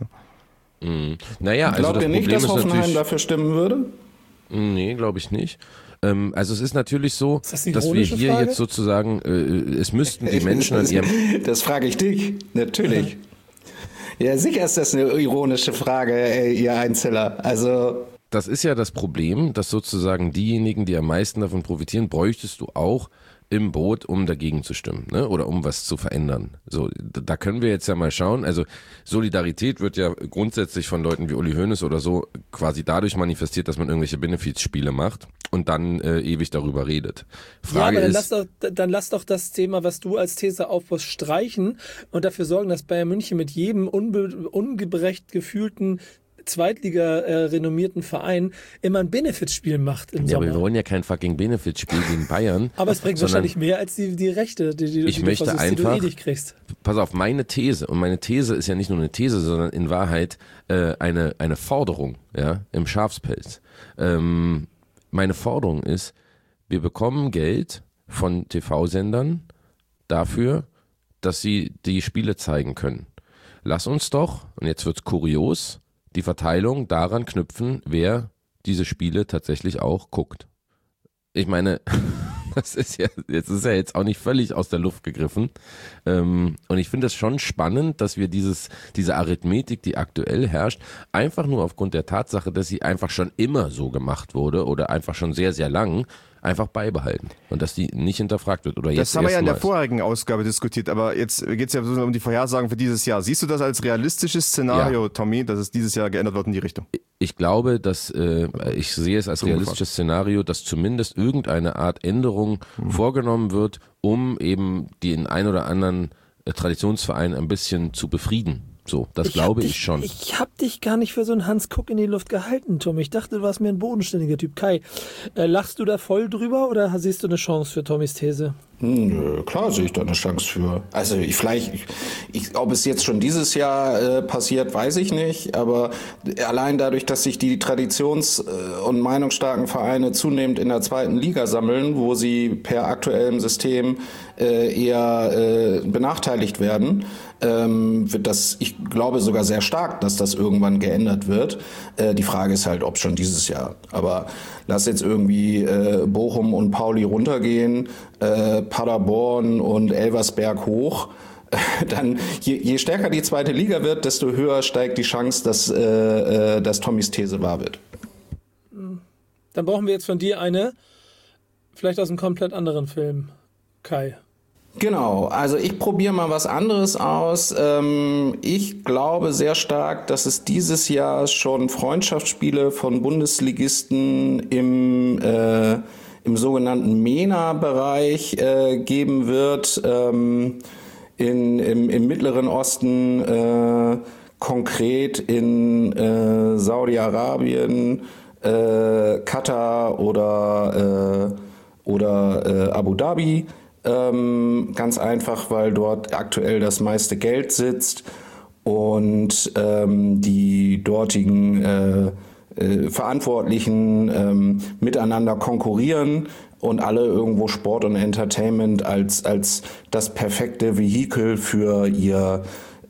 [SPEAKER 11] Mhm. Naja, also
[SPEAKER 12] Glaubt
[SPEAKER 11] das
[SPEAKER 12] ihr nicht,
[SPEAKER 11] Problem
[SPEAKER 12] dass Hoffenheim
[SPEAKER 11] ist
[SPEAKER 12] dafür stimmen würde?
[SPEAKER 11] Nee, glaube ich nicht. Ähm, also es ist natürlich so,
[SPEAKER 10] ist das
[SPEAKER 11] dass wir hier
[SPEAKER 10] Frage?
[SPEAKER 11] jetzt sozusagen, äh, es müssten die Menschen an ihrem...
[SPEAKER 12] Das frage ich dich, natürlich. Ja, sicher ist das eine ironische Frage, ey, ihr Einzeller. Also...
[SPEAKER 11] Das ist ja das Problem, dass sozusagen diejenigen, die am meisten davon profitieren, bräuchtest du auch im Boot, um dagegen zu stimmen, ne? Oder um was zu verändern. So, da können wir jetzt ja mal schauen. Also Solidarität wird ja grundsätzlich von Leuten wie Uli Hoeneß oder so quasi dadurch manifestiert, dass man irgendwelche Benefizspiele macht und dann äh, ewig darüber redet. Frage
[SPEAKER 10] ja, aber dann,
[SPEAKER 11] ist,
[SPEAKER 10] lass doch, dann lass doch das Thema, was du als These aufbaust, streichen und dafür sorgen, dass Bayern München mit jedem unbe- ungerecht gefühlten Zweitliga-renommierten äh, Verein immer ein Benefitspiel macht im
[SPEAKER 11] ja,
[SPEAKER 10] Sommer.
[SPEAKER 11] aber wir wollen ja kein fucking Benefitspiel gegen Bayern.
[SPEAKER 10] Aber es bringt wahrscheinlich mehr als die, die Rechte, die, die,
[SPEAKER 11] ich
[SPEAKER 10] die
[SPEAKER 11] möchte
[SPEAKER 10] du versuchst,
[SPEAKER 11] einfach,
[SPEAKER 10] die du eh nicht kriegst.
[SPEAKER 11] Pass auf, meine These, und meine These ist ja nicht nur eine These, sondern in Wahrheit äh, eine, eine Forderung, ja, im Schafspelz. Ähm, meine Forderung ist, wir bekommen Geld von T V-Sendern dafür, dass sie die Spiele zeigen können. Lass uns doch, und jetzt wird's kurios, die Verteilung daran knüpfen, wer diese Spiele tatsächlich auch guckt. Ich meine, das ist ja, jetzt ist ja jetzt auch nicht völlig aus der Luft gegriffen. Ähm, und ich finde es schon spannend, dass wir dieses, diese Arithmetik, die aktuell herrscht, einfach nur aufgrund der Tatsache, dass sie einfach schon immer so gemacht wurde oder einfach schon sehr, sehr lang, einfach beibehalten und dass die nicht hinterfragt wird oder jetzt
[SPEAKER 4] Das haben wir ja in der
[SPEAKER 11] erstmals.
[SPEAKER 4] vorherigen Ausgabe diskutiert, aber jetzt geht es ja um die Vorhersagen für dieses Jahr. Siehst du das als realistisches Szenario, ja. Tommy, dass es dieses Jahr geändert wird in die Richtung?
[SPEAKER 11] Ich glaube, dass äh, ich sehe es als realistisches Szenario, dass zumindest irgendeine Art Änderung mhm. vorgenommen wird, um eben den ein oder anderen äh, Traditionsverein ein bisschen zu befrieden. So, das ich glaube
[SPEAKER 10] dich,
[SPEAKER 11] ich schon.
[SPEAKER 10] Ich habe dich gar nicht für so einen Hans Kuck in die Luft gehalten, Tom. Ich dachte, du warst mir ein bodenständiger Typ. Kai, äh, lachst du da voll drüber oder siehst du eine Chance für Tommys These?
[SPEAKER 12] Nö, klar sehe ich da eine Chance für. Also ich vielleicht, ich, ob es jetzt schon dieses Jahr äh, passiert, weiß ich nicht. Aber allein dadurch, dass sich die traditions- und meinungsstarken Vereine zunehmend in der zweiten Liga sammeln, wo sie per aktuellem System äh, eher äh, benachteiligt werden, ähm, wird das, ich glaube sogar sehr stark, dass das irgendwann geändert wird. Äh, die Frage ist halt, ob schon dieses Jahr. Aber lass jetzt irgendwie äh, Bochum und Pauli runtergehen, äh, Paderborn und Elversberg hoch. Dann je, je stärker die zweite Liga wird, desto höher steigt die Chance, dass, äh, äh, dass Tommys These wahr wird.
[SPEAKER 10] Dann brauchen wir jetzt von dir eine, vielleicht aus einem komplett anderen Film, Kai.
[SPEAKER 12] Genau, also ich probiere mal was anderes aus. Ähm, ich glaube sehr stark, dass es dieses Jahr schon Freundschaftsspiele von Bundesligisten im, äh, im sogenannten MENA-Bereich äh, geben wird, ähm, in, im, im Mittleren Osten, äh, konkret in äh, Saudi-Arabien, äh, Katar oder, äh, oder äh, Abu Dhabi. Ähm, ganz einfach, weil dort aktuell das meiste Geld sitzt und ähm, die dortigen äh, äh, Verantwortlichen ähm, miteinander konkurrieren und alle irgendwo Sport und Entertainment als, als das perfekte Vehikel für ihr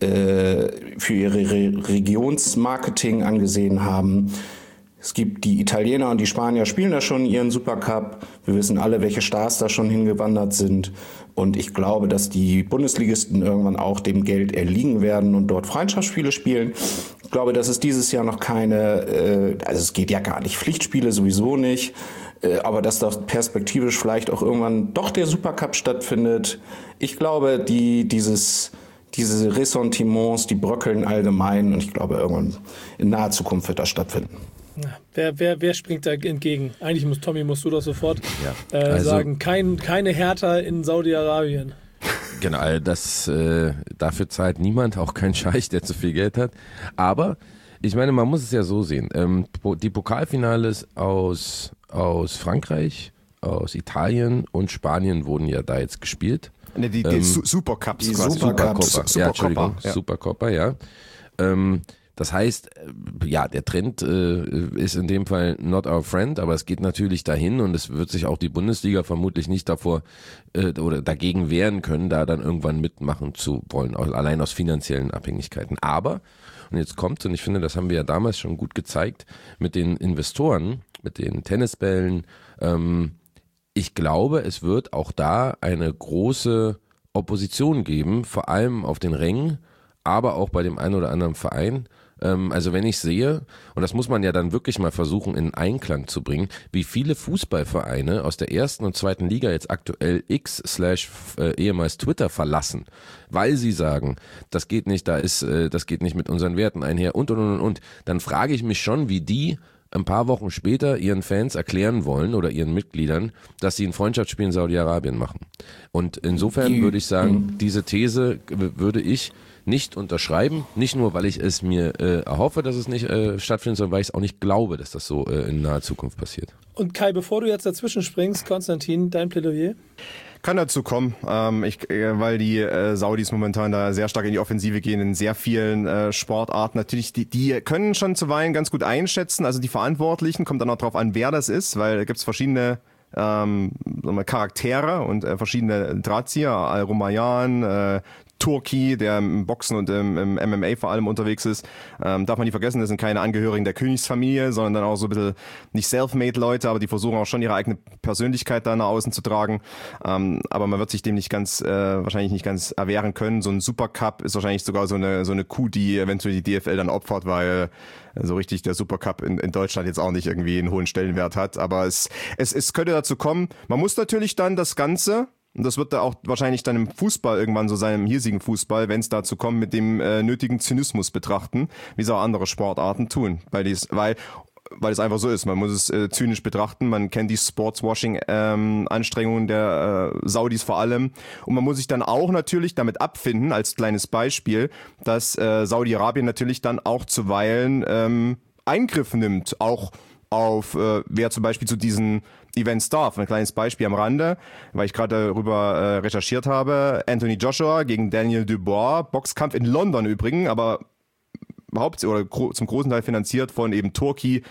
[SPEAKER 12] äh, für ihre Re- Regionsmarketing angesehen haben. Es gibt die Italiener und die Spanier spielen da schon ihren Supercup. Wir wissen alle, welche Stars da schon hingewandert sind. Und ich glaube, dass die Bundesligisten irgendwann auch dem Geld erliegen werden und dort Freundschaftsspiele spielen. Ich glaube, dass es dieses Jahr noch keine, äh, also es geht ja gar nicht, Pflichtspiele sowieso nicht, äh, aber dass da perspektivisch vielleicht auch irgendwann doch der Supercup stattfindet. Ich glaube, die dieses diese Ressentiments, die bröckeln allgemein und ich glaube, irgendwann in naher Zukunft wird das stattfinden.
[SPEAKER 10] Ja, wer, wer, wer springt da entgegen? Eigentlich muss Tommy, musst du das sofort
[SPEAKER 11] ja.
[SPEAKER 10] äh,
[SPEAKER 11] also,
[SPEAKER 10] sagen. Kein, keine Hertha in Saudi-Arabien.
[SPEAKER 11] Genau, das, äh, dafür zahlt niemand, auch kein Scheich, der zu viel Geld hat. Aber ich meine, man muss es ja so sehen. Ähm, die Pokalfinales aus, aus Frankreich, aus Italien und Spanien wurden ja da jetzt gespielt.
[SPEAKER 4] Ne, die, die ähm, Supercups
[SPEAKER 11] die
[SPEAKER 4] quasi.
[SPEAKER 11] Supercups.
[SPEAKER 4] Super
[SPEAKER 11] Ja, Entschuldigung,
[SPEAKER 4] ja.
[SPEAKER 11] Supercoppa, ja. Ähm, das heißt, ja, der Trend äh, ist in dem Fall not our friend, aber es geht natürlich dahin und es wird sich auch die Bundesliga vermutlich nicht davor äh, oder dagegen wehren können, da dann irgendwann mitmachen zu wollen, allein aus finanziellen Abhängigkeiten. Aber, und jetzt kommt's, und ich finde, das haben wir ja damals schon gut gezeigt, mit den Investoren, mit den Tennisbällen, ähm, ich glaube, es wird auch da eine große Opposition geben, vor allem auf den Rängen, aber auch bei dem einen oder anderen Verein. Ähm, also wenn ich sehe, und das muss man ja dann wirklich mal versuchen in Einklang zu bringen, wie viele Fußballvereine aus der ersten und zweiten Liga jetzt aktuell X slash ehemals Twitter verlassen, weil sie sagen, das geht nicht, da ist, äh, das geht nicht mit unseren Werten einher und und und und. Dann frage ich mich schon, wie die ein paar Wochen später ihren Fans erklären wollen oder ihren Mitgliedern, dass sie ein Freundschaftsspiel in Saudi-Arabien machen. Und insofern würde ich sagen, diese These würde ich nicht unterschreiben, nicht nur, weil ich es mir äh, erhoffe, dass es nicht äh, stattfindet, sondern weil ich es auch nicht glaube, dass das so äh, in naher Zukunft passiert.
[SPEAKER 10] Und Kai, bevor du jetzt dazwischen springst, Konstantin, dein Plädoyer?
[SPEAKER 4] Kann dazu kommen, ähm, ich, äh, weil die äh, Saudis momentan da sehr stark in die Offensive gehen in sehr vielen äh, Sportarten. Natürlich, die, die können schon zuweilen ganz gut einschätzen, also die Verantwortlichen, kommt dann auch drauf an, wer das ist, weil da gibt es verschiedene ähm, sagen wir, Charaktere und äh, verschiedene Drahtzieher, Al-Rumayyan, äh, Turki, der im Boxen und im, im M M A vor allem unterwegs ist. Ähm, darf man nicht vergessen, das sind keine Angehörigen der Königsfamilie, sondern dann auch so ein bisschen nicht self-made Leute, aber die versuchen auch schon ihre eigene Persönlichkeit da nach außen zu tragen. Ähm, aber man wird sich dem nicht ganz, äh, wahrscheinlich nicht ganz erwehren können. So ein Supercup ist wahrscheinlich sogar so eine, so eine Kuh, die eventuell die D F L dann opfert, weil so richtig der Supercup in, in Deutschland jetzt auch nicht irgendwie einen hohen Stellenwert hat. Aber es, es, es könnte dazu kommen. Man muss natürlich dann das Ganze, und das wird da auch wahrscheinlich dann im Fußball irgendwann so sein, im hiesigen Fußball, wenn es dazu kommt, mit dem äh, nötigen Zynismus betrachten, wie es auch andere Sportarten tun. Weil dies, weil, weil es einfach so ist. Man muss es äh, zynisch betrachten. Man kennt die Sportswashing-Anstrengungen ähm, der äh, Saudis vor allem. Und man muss sich dann auch natürlich damit abfinden, als kleines Beispiel, dass äh, Saudi-Arabien natürlich dann auch zuweilen ähm, Eingriff nimmt, auch auf, äh, wer zum Beispiel zu diesen Events darf. Ein kleines Beispiel am Rande, weil ich gerade darüber äh, recherchiert habe. Anthony Joshua gegen Daniel Dubois, Boxkampf in London übrigens, aber haupt- oder gro- zum großen Teil finanziert von eben Turki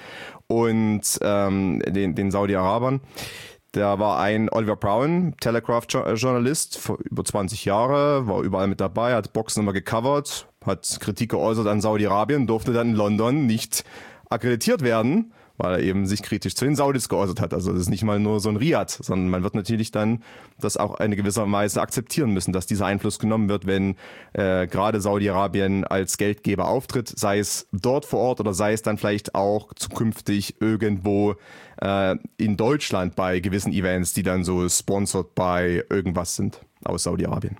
[SPEAKER 4] und ähm, den, den Saudi-Arabern. Da war ein Oliver Brown, Telegraph-Journalist, vor über zwanzig Jahre, war überall mit dabei, hat Boxen immer gecovert, hat Kritik geäußert an Saudi-Arabien, durfte dann in London nicht akkreditiert werden, weil er eben sich kritisch zu den Saudis geäußert hat. Also das ist nicht mal nur so ein Riad, sondern man wird natürlich dann das auch eine gewisse Weise akzeptieren müssen, dass dieser Einfluss genommen wird, wenn äh, gerade Saudi-Arabien als Geldgeber auftritt, sei es dort vor Ort oder sei es dann vielleicht auch zukünftig irgendwo äh, in Deutschland bei gewissen Events, die dann so sponsored bei irgendwas sind aus Saudi-Arabien.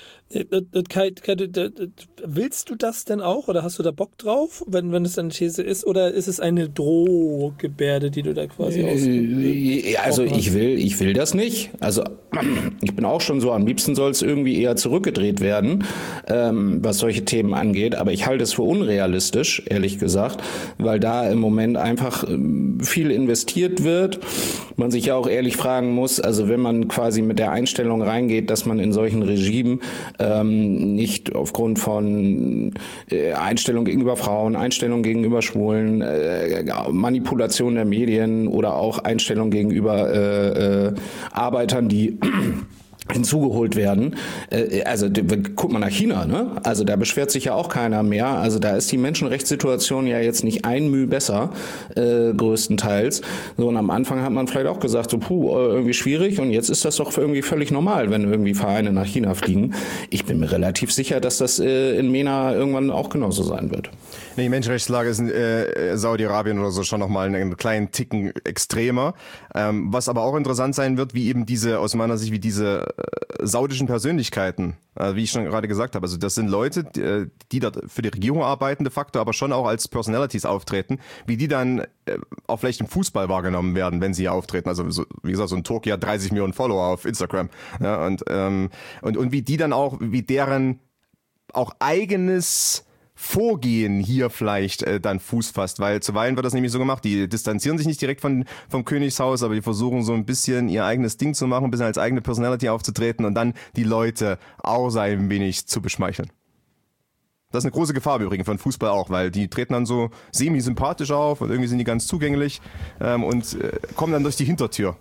[SPEAKER 10] Kai, Kai, willst du das denn auch oder hast du da Bock drauf, wenn, wenn es eine These ist, oder ist es eine Drohgebärde, die du da quasi aus?
[SPEAKER 12] Also ich will, ich will das nicht. Also ich bin auch schon so, am liebsten soll es irgendwie eher zurückgedreht werden. ähm, was solche Themen angeht. Aber ich halte es für unrealistisch, ehrlich gesagt, weil da im Moment einfach ähm, viel investiert wird. Man sich ja auch ehrlich fragen muss, also wenn man quasi mit der Einstellung reingeht, dass man in solchen Regimen ähm, nicht aufgrund von äh, Einstellung gegenüber Frauen, Einstellung gegenüber Schwulen, äh, Manipulation der Medien oder auch Einstellung gegenüber äh, äh, Arbeitern, die hinzugeholt werden. Äh, also guck mal nach China, ne? Also da beschwert sich ja auch keiner mehr. Also da ist die Menschenrechtssituation ja jetzt nicht ein Mühe besser, äh, größtenteils. So, und am Anfang hat man vielleicht auch gesagt, so puh, irgendwie schwierig, und jetzt ist das doch irgendwie völlig normal, wenn irgendwie Vereine nach China fliegen. Ich bin mir relativ sicher, dass das äh, in MENA irgendwann auch genauso sein wird.
[SPEAKER 4] Nee, die Menschenrechtslage ist in äh, Saudi-Arabien oder so schon nochmal einen kleinen Ticken extremer. Ähm, was aber auch interessant sein wird, wie eben diese, aus meiner Sicht, wie diese äh, saudischen Persönlichkeiten, äh, wie ich schon gerade gesagt habe. Also das sind Leute, die, die dort für die Regierung arbeiten de facto, aber schon auch als Personalities auftreten, wie die dann äh, auch vielleicht im Fußball wahrgenommen werden, wenn sie hier auftreten. Also so, wie gesagt, so ein Turki hat dreißig Millionen Follower auf Instagram. Ja, und, ähm, und, und wie die dann auch, wie deren auch eigenes Vorgehen hier vielleicht äh, dann Fuß fasst, weil zuweilen wird das nämlich so gemacht, die distanzieren sich nicht direkt von, vom Königshaus, aber die versuchen so ein bisschen ihr eigenes Ding zu machen, ein bisschen als eigene Personality aufzutreten und dann die Leute auch so ein wenig zu beschmeicheln. Das ist eine große Gefahr im Übrigen von Fußball auch, weil die treten dann so semi-sympathisch auf und irgendwie sind die ganz zugänglich ähm, und äh, kommen dann durch die Hintertür.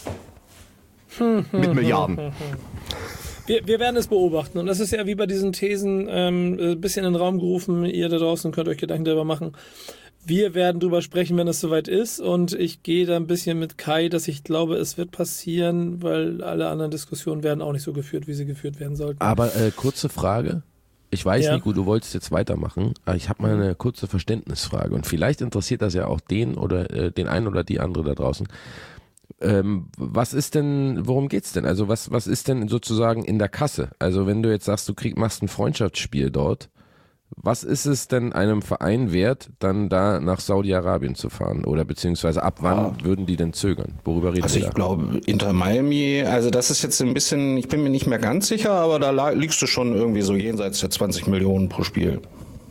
[SPEAKER 4] Mit Milliarden.
[SPEAKER 10] Wir, wir werden es beobachten, und das ist ja wie bei diesen Thesen ähm, ein bisschen in den Raum gerufen. Ihr da draußen könnt euch Gedanken darüber machen. Wir werden drüber sprechen, wenn es soweit ist, und ich gehe da ein bisschen mit Kai, dass ich glaube, es wird passieren, weil alle anderen Diskussionen werden auch nicht so geführt, wie sie geführt werden sollten.
[SPEAKER 11] Aber äh, kurze Frage. Ich weiß
[SPEAKER 10] ja.
[SPEAKER 11] nicht, gut, du wolltest jetzt weitermachen, aber ich habe mal eine kurze Verständnisfrage, und vielleicht interessiert das ja auch den oder äh, den einen oder die andere da draußen. Ähm, was ist denn, worum geht's denn? Also was, was ist denn sozusagen in der Kasse? Also wenn du jetzt sagst, du krieg, machst ein Freundschaftsspiel dort, was ist es denn einem Verein wert, dann da nach Saudi-Arabien zu fahren? Oder beziehungsweise ab wann ah. würden die denn zögern? Worüber reden
[SPEAKER 12] also
[SPEAKER 11] wir da?
[SPEAKER 12] Ich glaube, Inter Miami, also das ist jetzt ein bisschen, ich bin mir nicht mehr ganz sicher, aber da liegst du schon irgendwie so jenseits der zwanzig Millionen pro Spiel.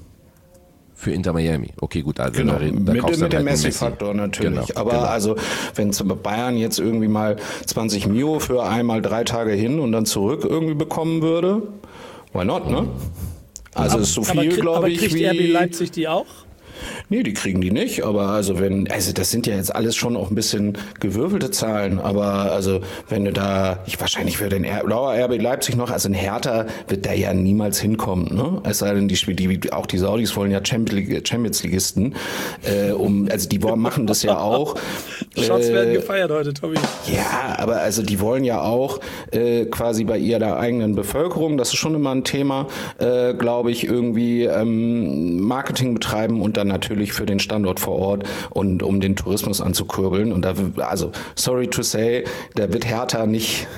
[SPEAKER 11] Für Inter Miami. Okay, gut. Also
[SPEAKER 12] genau.
[SPEAKER 11] da, da
[SPEAKER 12] mit mit
[SPEAKER 11] halt
[SPEAKER 12] dem Messi-Faktor natürlich. Genau, aber genau. also, wenn Bayern jetzt irgendwie mal zwanzig Mio für einmal drei Tage hin und dann zurück irgendwie bekommen würde, why not, ne? Also
[SPEAKER 10] aber,
[SPEAKER 12] ist so viel, glaube ich,
[SPEAKER 10] wie... Aber kriegt R B Leipzig die auch?
[SPEAKER 12] Nee, die kriegen die nicht, aber also wenn, also das sind ja jetzt alles schon auch ein bisschen gewürfelte Zahlen, aber also wenn du da, ich wahrscheinlich würde den R B Leipzig noch, also ein Hertha wird da ja niemals hinkommen, ne? Es sei denn, die, die auch die Saudis wollen ja Champions-Ligisten, äh, um, also die machen das ja auch.
[SPEAKER 10] Shots äh, werden gefeiert heute, Tommy.
[SPEAKER 12] Ja, aber also die wollen ja auch äh, quasi bei ihrer eigenen Bevölkerung, das ist schon immer ein Thema, äh, glaube ich, irgendwie ähm, Marketing betreiben und dann natürlich für den Standort vor Ort und um den Tourismus anzukurbeln. Und da, also, sorry to say, da wird Hertha nicht,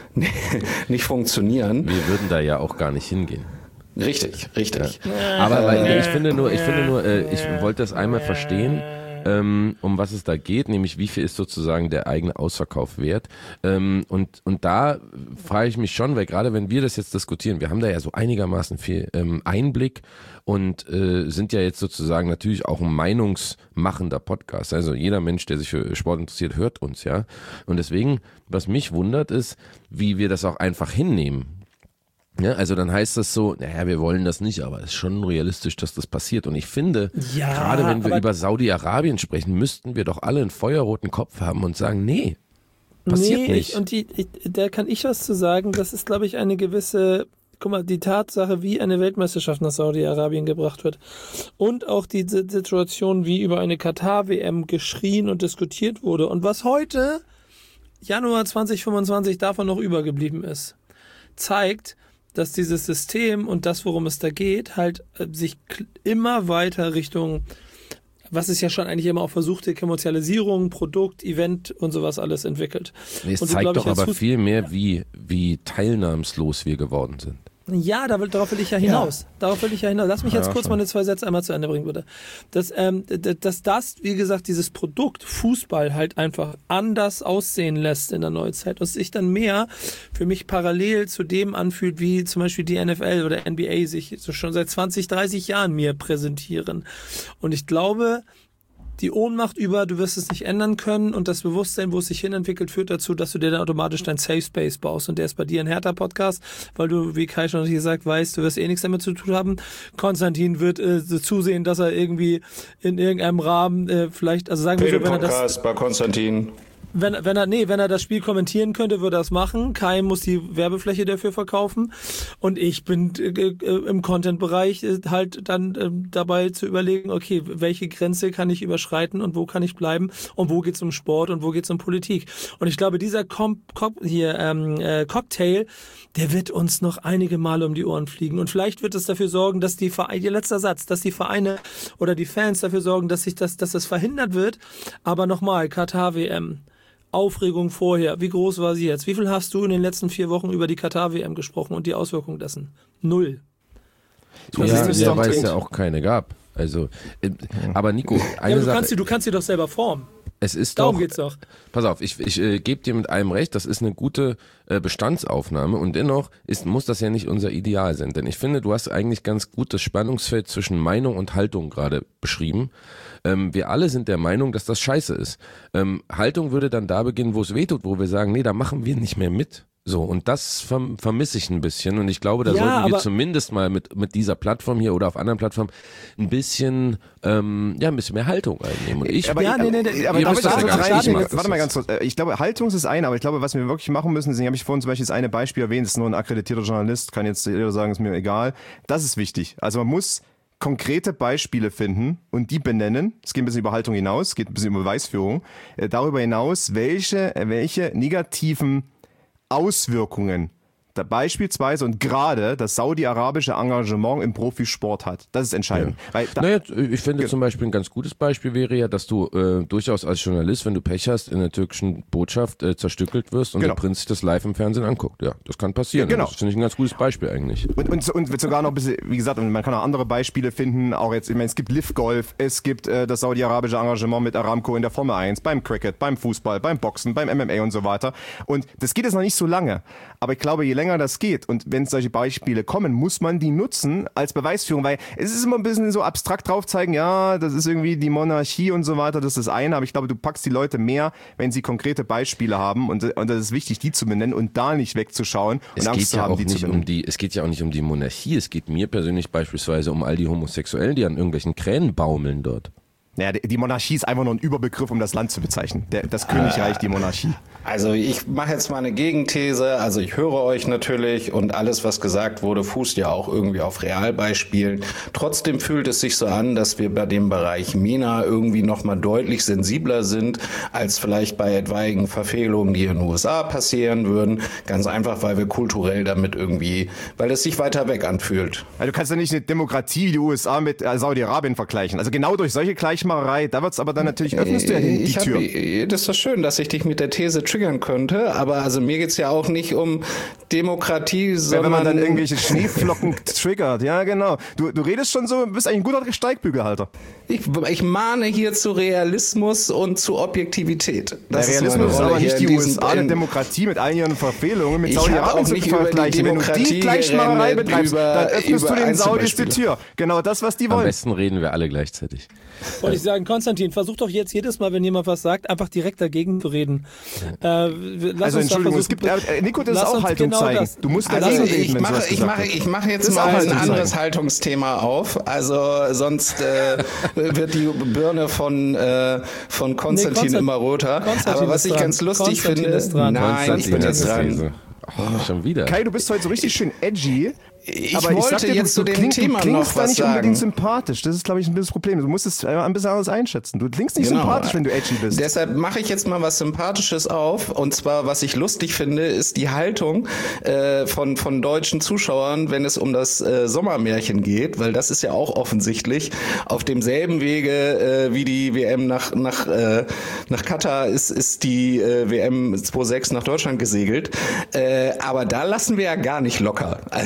[SPEAKER 12] nicht funktionieren.
[SPEAKER 11] Wir würden da ja auch gar nicht hingehen.
[SPEAKER 12] Richtig, richtig.
[SPEAKER 11] Ja. Aber weil, ich finde nur, ich finde nur, äh, ich wollte das einmal verstehen, ähm, um was es da geht, nämlich wie viel ist sozusagen der eigene Ausverkauf wert. Ähm, und, und da frage ich mich schon, weil gerade wenn wir das jetzt diskutieren, wir haben da ja so einigermaßen viel ähm, Einblick und äh, sind ja jetzt sozusagen natürlich auch ein meinungsmachender Podcast. Also jeder Mensch, der sich für Sport interessiert, hört uns, ja. Und deswegen, was mich wundert, ist, wie wir das auch einfach hinnehmen. Ja, also dann heißt das so, naja, wir wollen das nicht, aber es ist schon realistisch, dass das passiert. Und ich finde,
[SPEAKER 10] ja,
[SPEAKER 11] gerade wenn wir über Saudi-Arabien sprechen, müssten wir doch alle einen feuerroten Kopf haben und sagen, nee, passiert
[SPEAKER 10] nee,
[SPEAKER 11] nicht.
[SPEAKER 10] Ich, und die, ich, da kann ich was zu sagen, das ist, glaube ich, eine gewisse, guck mal, die Tatsache, wie eine Weltmeisterschaft nach Saudi-Arabien gebracht wird und auch die Situation, wie über eine Katar-W M geschrien und diskutiert wurde und was heute, Januar zwanzig fünfundzwanzig, davon noch übergeblieben ist, zeigt, dass dieses System und das, worum es da geht, halt äh, sich immer weiter Richtung, was es ja schon eigentlich immer auch versuchte, Kommerzialisierung, Produkt, Event und sowas alles entwickelt.
[SPEAKER 11] Nee, es
[SPEAKER 10] und
[SPEAKER 11] zeigt
[SPEAKER 10] so,
[SPEAKER 11] doch
[SPEAKER 10] ich,
[SPEAKER 11] aber
[SPEAKER 10] Fuß-
[SPEAKER 11] viel mehr, wie, wie teilnahmslos wir geworden sind.
[SPEAKER 10] Ja, da will, darauf will ich ja hinaus. Ja. Darauf will ich ja hinaus. Lass mich jetzt ja, kurz schon. meine zwei Sätze einmal zu Ende bringen, bitte. Dass, ähm, dass das, wie gesagt, dieses Produkt Fußball halt einfach anders aussehen lässt in der Neuzeit und sich dann mehr für mich parallel zu dem anfühlt, wie zum Beispiel die N F L oder N B A sich so schon seit zwanzig, dreißig Jahren mir präsentieren. Und ich glaube, die Ohnmacht über, du wirst es nicht ändern können und das Bewusstsein, wo es sich hinentwickelt, führt dazu, dass du dir dann automatisch dein Safe Space baust und der ist bei dir ein Hertha-Podcast, weil du, wie Kai schon gesagt, weißt, du wirst eh nichts damit zu tun haben. Konstantin wird äh, zusehen, dass er irgendwie in irgendeinem Rahmen äh, vielleicht, also sagen wir so, wenn er das...
[SPEAKER 12] Podcast bei Konstantin.
[SPEAKER 10] Wenn, wenn er, nee, wenn er das Spiel kommentieren könnte, würde er es machen. Kai muss die Werbefläche dafür verkaufen. Und ich bin äh, äh, im Content-Bereich äh, halt dann äh, dabei zu überlegen, okay, welche Grenze kann ich überschreiten und wo kann ich bleiben und wo geht's um Sport und wo geht's um Politik. Und ich glaube, dieser Com- Com- hier, ähm, äh, Cocktail, der wird uns noch einige Male um die Ohren fliegen. Und vielleicht wird es dafür sorgen, dass die Vereine, letzter Satz, dass die Vereine oder die Fans dafür sorgen, dass sich das, dass das verhindert wird. Aber nochmal, Katar-W M. Aufregung vorher. Wie groß war sie jetzt? Wie viel hast du in den letzten vier Wochen über die Katar-W M gesprochen und die Auswirkungen dessen? Null.
[SPEAKER 11] Ja, ja, ja weil es ja auch keine gab. Also, äh, aber Nico, eine
[SPEAKER 10] ja, du
[SPEAKER 11] Sache.
[SPEAKER 10] Kannst sie, du kannst sie doch selber formen.
[SPEAKER 11] Es ist
[SPEAKER 10] Darum
[SPEAKER 11] doch,
[SPEAKER 10] geht's doch.
[SPEAKER 11] Pass auf, ich, ich äh, gebe dir mit allem recht, das ist eine gute äh, Bestandsaufnahme und dennoch ist, muss das ja nicht unser Ideal sein, denn ich finde, du hast eigentlich ganz gut das Spannungsfeld zwischen Meinung und Haltung gerade beschrieben. Ähm, wir alle sind der Meinung, dass das scheiße ist. Ähm, Haltung würde dann da beginnen, wo es wehtut, wo wir sagen, nee, da machen wir nicht mehr mit. So, und das verm- vermisse ich ein bisschen und ich glaube, da
[SPEAKER 10] ja,
[SPEAKER 11] sollten wir zumindest mal mit mit dieser Plattform hier oder auf anderen Plattformen ein bisschen ähm, ja ein bisschen mehr Haltung einnehmen. Und ich,
[SPEAKER 4] aber,
[SPEAKER 10] ja, nee, nee, nee,
[SPEAKER 4] aber
[SPEAKER 11] ihr
[SPEAKER 4] darf
[SPEAKER 11] müsst
[SPEAKER 4] ich
[SPEAKER 11] das
[SPEAKER 4] da
[SPEAKER 11] ja
[SPEAKER 4] kurz
[SPEAKER 11] gar nicht
[SPEAKER 4] rein?
[SPEAKER 11] machen.
[SPEAKER 4] Warte mal ganz kurz. Ich glaube, Haltung ist das eine, aber ich glaube, was wir wirklich machen müssen, deswegen habe ich vorhin zum Beispiel das eine Beispiel erwähnt, das ist nur ein akkreditierter Journalist, kann jetzt jeder sagen, ist mir egal. Das ist wichtig. Also man muss konkrete Beispiele finden und die benennen. Es geht ein bisschen über Haltung hinaus, es geht ein bisschen über Beweisführung. Äh, darüber hinaus, welche, welche negativen Auswirkungen da beispielsweise und gerade das saudi-arabische Engagement im Profisport hat. Das ist entscheidend.
[SPEAKER 11] Ja.
[SPEAKER 4] Weil da,
[SPEAKER 11] naja, ich finde zum Beispiel ein ganz gutes Beispiel wäre ja, dass du äh, durchaus als Journalist, wenn du Pech hast, in der türkischen Botschaft äh, zerstückelt wirst und genau. der Prinz sich das live im Fernsehen anguckt. Ja, das kann passieren. Ja, genau. Das finde ich ein ganz gutes Beispiel eigentlich.
[SPEAKER 4] Und, und, und sogar noch ein bisschen, wie gesagt, man kann auch andere Beispiele finden. Auch jetzt, ich meine, es gibt Liv Golf, es gibt äh, das saudi-arabische Engagement mit Aramco in der Formel eins, beim Cricket, beim Fußball, beim Boxen, beim M M A und so weiter. Und das geht jetzt noch nicht so lange. Aber ich glaube, je länger das geht und wenn solche Beispiele kommen, muss man die nutzen als Beweisführung, weil es ist immer ein bisschen so abstrakt drauf zeigen, ja, das ist irgendwie die Monarchie und so weiter, das ist das eine, aber ich glaube, du packst die Leute mehr, wenn sie konkrete Beispiele haben und, und das ist wichtig, die zu benennen und da nicht wegzuschauen und
[SPEAKER 11] es
[SPEAKER 4] Angst
[SPEAKER 11] geht
[SPEAKER 4] zu
[SPEAKER 11] ja
[SPEAKER 4] haben,
[SPEAKER 11] auch
[SPEAKER 4] die
[SPEAKER 11] nicht
[SPEAKER 4] zu benennen.
[SPEAKER 11] um die, es geht ja auch nicht um die Monarchie, es geht mir persönlich beispielsweise um all die Homosexuellen, die an irgendwelchen Kränen baumeln dort.
[SPEAKER 4] Naja, die Monarchie ist einfach nur ein Überbegriff, um das Land zu bezeichnen. Der, das Königreich, die Monarchie.
[SPEAKER 12] Also ich mache jetzt mal eine Gegenthese. Also ich höre euch natürlich und alles, was gesagt wurde, fußt ja auch irgendwie auf Realbeispielen. Trotzdem fühlt es sich so an, dass wir bei dem Bereich MENA irgendwie nochmal deutlich sensibler sind, als vielleicht bei etwaigen Verfehlungen, die in den U S A passieren würden. Ganz einfach, weil wir kulturell damit irgendwie, weil es sich weiter weg anfühlt.
[SPEAKER 4] Ja, du kannst ja nicht eine Demokratie wie die U S A mit Saudi-Arabien vergleichen. Also genau durch solche Gleichmacherei, da wird's aber dann natürlich, öffnest du ja die, die
[SPEAKER 12] ich
[SPEAKER 4] Tür.
[SPEAKER 12] Hab, das ist doch schön, dass ich dich mit der These triggern könnte, aber also mir geht's ja auch nicht um Demokratie, sondern...
[SPEAKER 4] Ja, wenn man dann irgendwelche Schneeflocken triggert, ja genau. Du, du redest schon so, du bist eigentlich ein guter Steigbügelhalter.
[SPEAKER 12] Ich, ich mahne hier zu Realismus und zu Objektivität.
[SPEAKER 4] Das Der Realismus ist, ist aber nicht die U S A, eine Demokratie mit all ihren Verfehlungen, mit Saudi-Arabien zu vergleichen. Wenn du die Gleichmacherei betreibst, über, dann öffnest du den Saudis die Tür. Genau das, was die wollen.
[SPEAKER 11] Am besten reden wir alle gleichzeitig.
[SPEAKER 10] Wollte ich sagen, Konstantin, versuch doch jetzt jedes Mal, wenn jemand was sagt, einfach direkt dagegen zu reden. Äh,
[SPEAKER 4] also Entschuldigung, es gibt, äh, Nico, das ist auch Haltung genau zeigen. Das. Du musst
[SPEAKER 12] also
[SPEAKER 4] dagegen
[SPEAKER 12] ich
[SPEAKER 4] reden, wenn
[SPEAKER 12] mache, ich mache, ich mache jetzt mal ein anderes zeigen. Haltungsthema auf. Also sonst äh, wird die Birne von äh, von Konstantin, nee, Konstant, immer roter. Konstantin Aber was ich dran. ganz lustig finde, nein,
[SPEAKER 11] Konstantin
[SPEAKER 12] ich bin jetzt dran.
[SPEAKER 11] Oh, schon wieder.
[SPEAKER 4] Kai, du bist heute so richtig schön edgy.
[SPEAKER 12] Ich
[SPEAKER 4] aber
[SPEAKER 12] wollte
[SPEAKER 4] ich dir,
[SPEAKER 12] jetzt zu dem
[SPEAKER 4] kling,
[SPEAKER 12] Thema
[SPEAKER 4] du klingst
[SPEAKER 12] noch
[SPEAKER 4] da
[SPEAKER 12] was
[SPEAKER 4] nicht
[SPEAKER 12] sagen.
[SPEAKER 4] unbedingt sympathisch. Das ist, glaube ich, ein bisschen das Problem. Du musst es ein bisschen anders einschätzen. Du klingst nicht genau. sympathisch, wenn du edgy bist.
[SPEAKER 12] Deshalb mache ich jetzt mal was Sympathisches auf. Und zwar, was ich lustig finde, ist die Haltung äh, von von deutschen Zuschauern, wenn es um das äh, Sommermärchen geht, weil das ist ja auch offensichtlich auf demselben Wege äh, wie die W M nach nach äh, nach Katar ist ist die äh, W M zweitausendsechs nach Deutschland gesegelt. Äh, aber da lassen wir ja gar nicht locker. Also das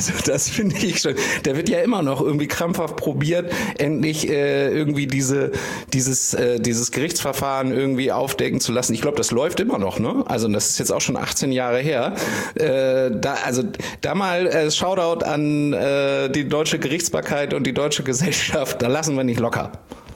[SPEAKER 12] das finde ich schon. Der wird ja immer noch irgendwie krampfhaft probiert, endlich äh, irgendwie diese, dieses, äh, dieses Gerichtsverfahren irgendwie aufdecken zu lassen. Ich glaube, das läuft immer noch, ne? Also das ist jetzt auch schon achtzehn Jahre her. Äh, da, also da mal äh, Shoutout an äh, die deutsche Gerichtsbarkeit und die deutsche Gesellschaft. Da lassen wir nicht locker.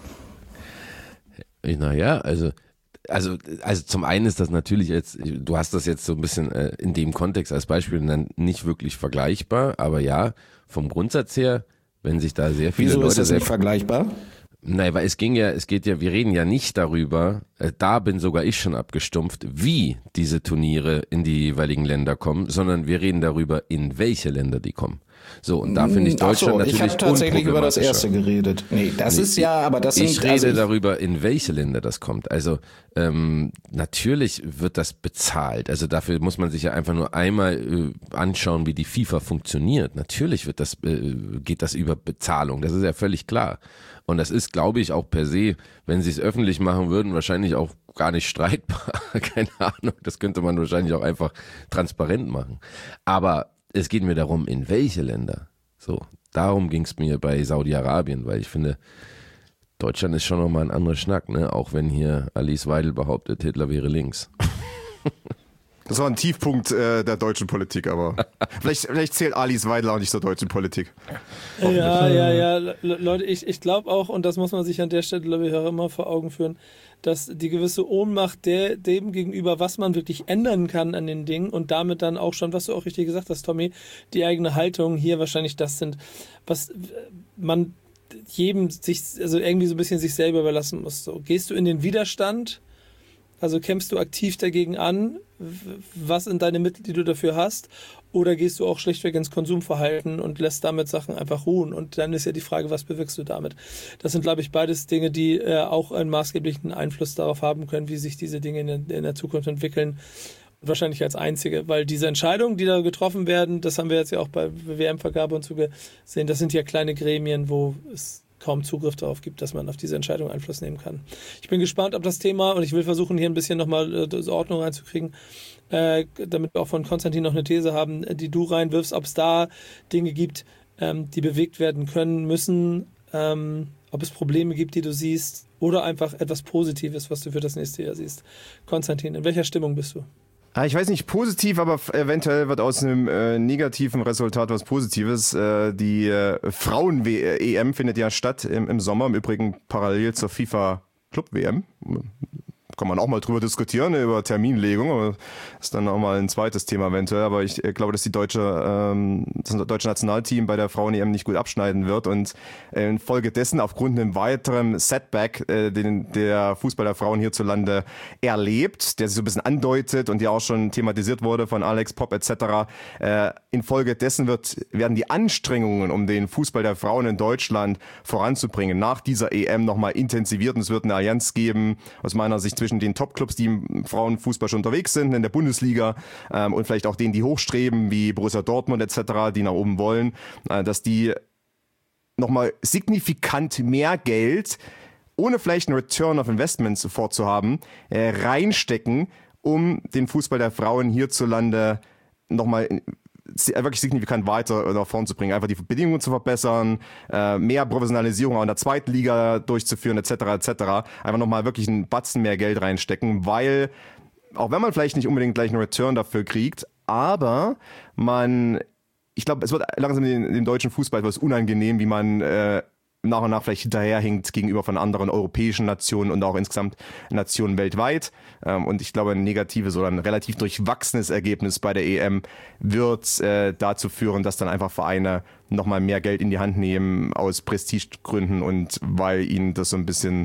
[SPEAKER 11] Naja, also Also, also zum einen ist das natürlich jetzt, du hast das jetzt so ein bisschen äh, in dem Kontext als Beispiel dann nicht wirklich vergleichbar, aber ja, vom Grundsatz her, wenn sich da sehr viele
[SPEAKER 12] Wieso
[SPEAKER 11] Leute...
[SPEAKER 12] Wieso ist das nicht vergleichbar?
[SPEAKER 11] Nein, weil es ging ja, es geht ja, wir reden ja nicht darüber, äh, da bin sogar ich schon abgestumpft, wie diese Turniere in die jeweiligen Länder kommen, sondern wir reden darüber, in welche Länder die kommen. So, und da finde ich Deutschland so, natürlich
[SPEAKER 12] ich habe tatsächlich über das erste geredet. Nee, das nee, ist ja, aber das
[SPEAKER 11] ich
[SPEAKER 12] sind...
[SPEAKER 11] rede
[SPEAKER 12] also ich
[SPEAKER 11] darüber, in welche Länder das kommt. Also ähm, natürlich wird das bezahlt. Also dafür muss man sich ja einfach nur einmal äh, anschauen, wie die FIFA funktioniert. Natürlich wird das äh, geht das über Bezahlung. Das ist ja völlig klar. Und das ist, glaube ich, auch per se, wenn sie es öffentlich machen würden, wahrscheinlich auch gar nicht streitbar. Keine Ahnung, das könnte man wahrscheinlich auch einfach transparent machen. Aber es geht mir darum, in welche Länder. So, darum ging es mir bei Saudi-Arabien, weil ich finde, Deutschland ist schon nochmal ein anderer Schnack, ne? Auch wenn hier Alice Weidel behauptet, Hitler wäre links.
[SPEAKER 4] Das war ein Tiefpunkt äh, der deutschen Politik, aber vielleicht, vielleicht zählt Alice Weidel auch nicht zur deutschen Politik.
[SPEAKER 10] Ja, ja, ja, Leute, ich, ich glaube auch, und das muss man sich an der Stelle, glaube ich, auch immer vor Augen führen, dass die gewisse Ohnmacht der, dem gegenüber, was man wirklich ändern kann an den Dingen und damit dann auch schon, was du auch richtig gesagt hast, Tommy, die eigene Haltung hier wahrscheinlich das sind, was man jedem sich, also irgendwie so ein bisschen sich selber überlassen muss. So, gehst du in den Widerstand? Also kämpfst du aktiv dagegen an? Was sind deine Mittel, die du dafür hast? Oder gehst du auch schlichtweg ins Konsumverhalten und lässt damit Sachen einfach ruhen? Und dann ist ja die Frage, was bewirkst du damit? Das sind, glaube ich, beides Dinge, die äh, auch einen maßgeblichen Einfluss darauf haben können, wie sich diese Dinge in der, in der Zukunft entwickeln. Wahrscheinlich als einzige, weil diese Entscheidungen, die da getroffen werden, das haben wir jetzt ja auch bei W M-Vergabe und so gesehen, das sind ja kleine Gremien, wo es kaum Zugriff darauf gibt, dass man auf diese Entscheidung Einfluss nehmen kann. Ich bin gespannt, ob das Thema, und ich will versuchen, hier ein bisschen nochmal äh, Ordnung reinzukriegen, äh, damit wir auch von Konstantin noch eine These haben, die du reinwirfst, ob es da Dinge gibt, ähm, die bewegt werden können, müssen, ähm, ob es Probleme gibt, die du siehst, oder einfach etwas Positives, was du für das nächste Jahr siehst. Konstantin, in welcher Stimmung bist du?
[SPEAKER 4] Ich weiß nicht, positiv, aber eventuell wird aus einem äh, negativen Resultat was Positives. Äh, die äh, Frauen-E M findet ja statt im, im Sommer, im Übrigen parallel zur FIFA-Club-W M. Kann man auch mal drüber diskutieren, über Terminlegung, aber das ist dann auch mal ein zweites Thema eventuell, aber ich glaube, dass die deutsche, ähm, das deutsche Nationalteam bei der Frauen-E M nicht gut abschneiden wird und infolgedessen aufgrund einem weiteren Setback, äh, den der Fußball der Frauen hierzulande erlebt, der sich so ein bisschen andeutet und ja auch schon thematisiert wurde von Alex Popp et cetera. Äh, infolgedessen wird, werden die Anstrengungen, um den Fußball der Frauen in Deutschland voranzubringen, nach dieser E M nochmal intensiviert und es wird eine Allianz geben, aus meiner Sicht zwischen den Top-Clubs, die im Frauenfußball schon unterwegs sind, in der Bundesliga ähm, und vielleicht auch denen, die hochstreben, wie Borussia Dortmund et cetera, die nach oben wollen, äh, dass die nochmal signifikant mehr Geld, ohne vielleicht einen Return of Investment sofort zu haben, äh, reinstecken, um den Fußball der Frauen hierzulande nochmal wirklich signifikant weiter nach vorn zu bringen, einfach die Bedingungen zu verbessern, äh, mehr Professionalisierung auch in der zweiten Liga durchzuführen, et cetera et cetera. Einfach nochmal wirklich einen Batzen mehr Geld reinstecken, weil, auch wenn man vielleicht nicht unbedingt gleich einen Return dafür kriegt, aber man, ich glaube, es wird langsam dem, dem deutschen Fußball etwas unangenehm, wie man äh, nach und nach vielleicht hinterherhinkt gegenüber von anderen europäischen Nationen und auch insgesamt Nationen weltweit. Und ich glaube, ein negatives oder ein relativ durchwachsenes Ergebnis bei der E M wird äh, dazu führen, dass dann einfach Vereine nochmal mehr Geld in die Hand nehmen aus Prestigegründen und weil ihnen das so ein bisschen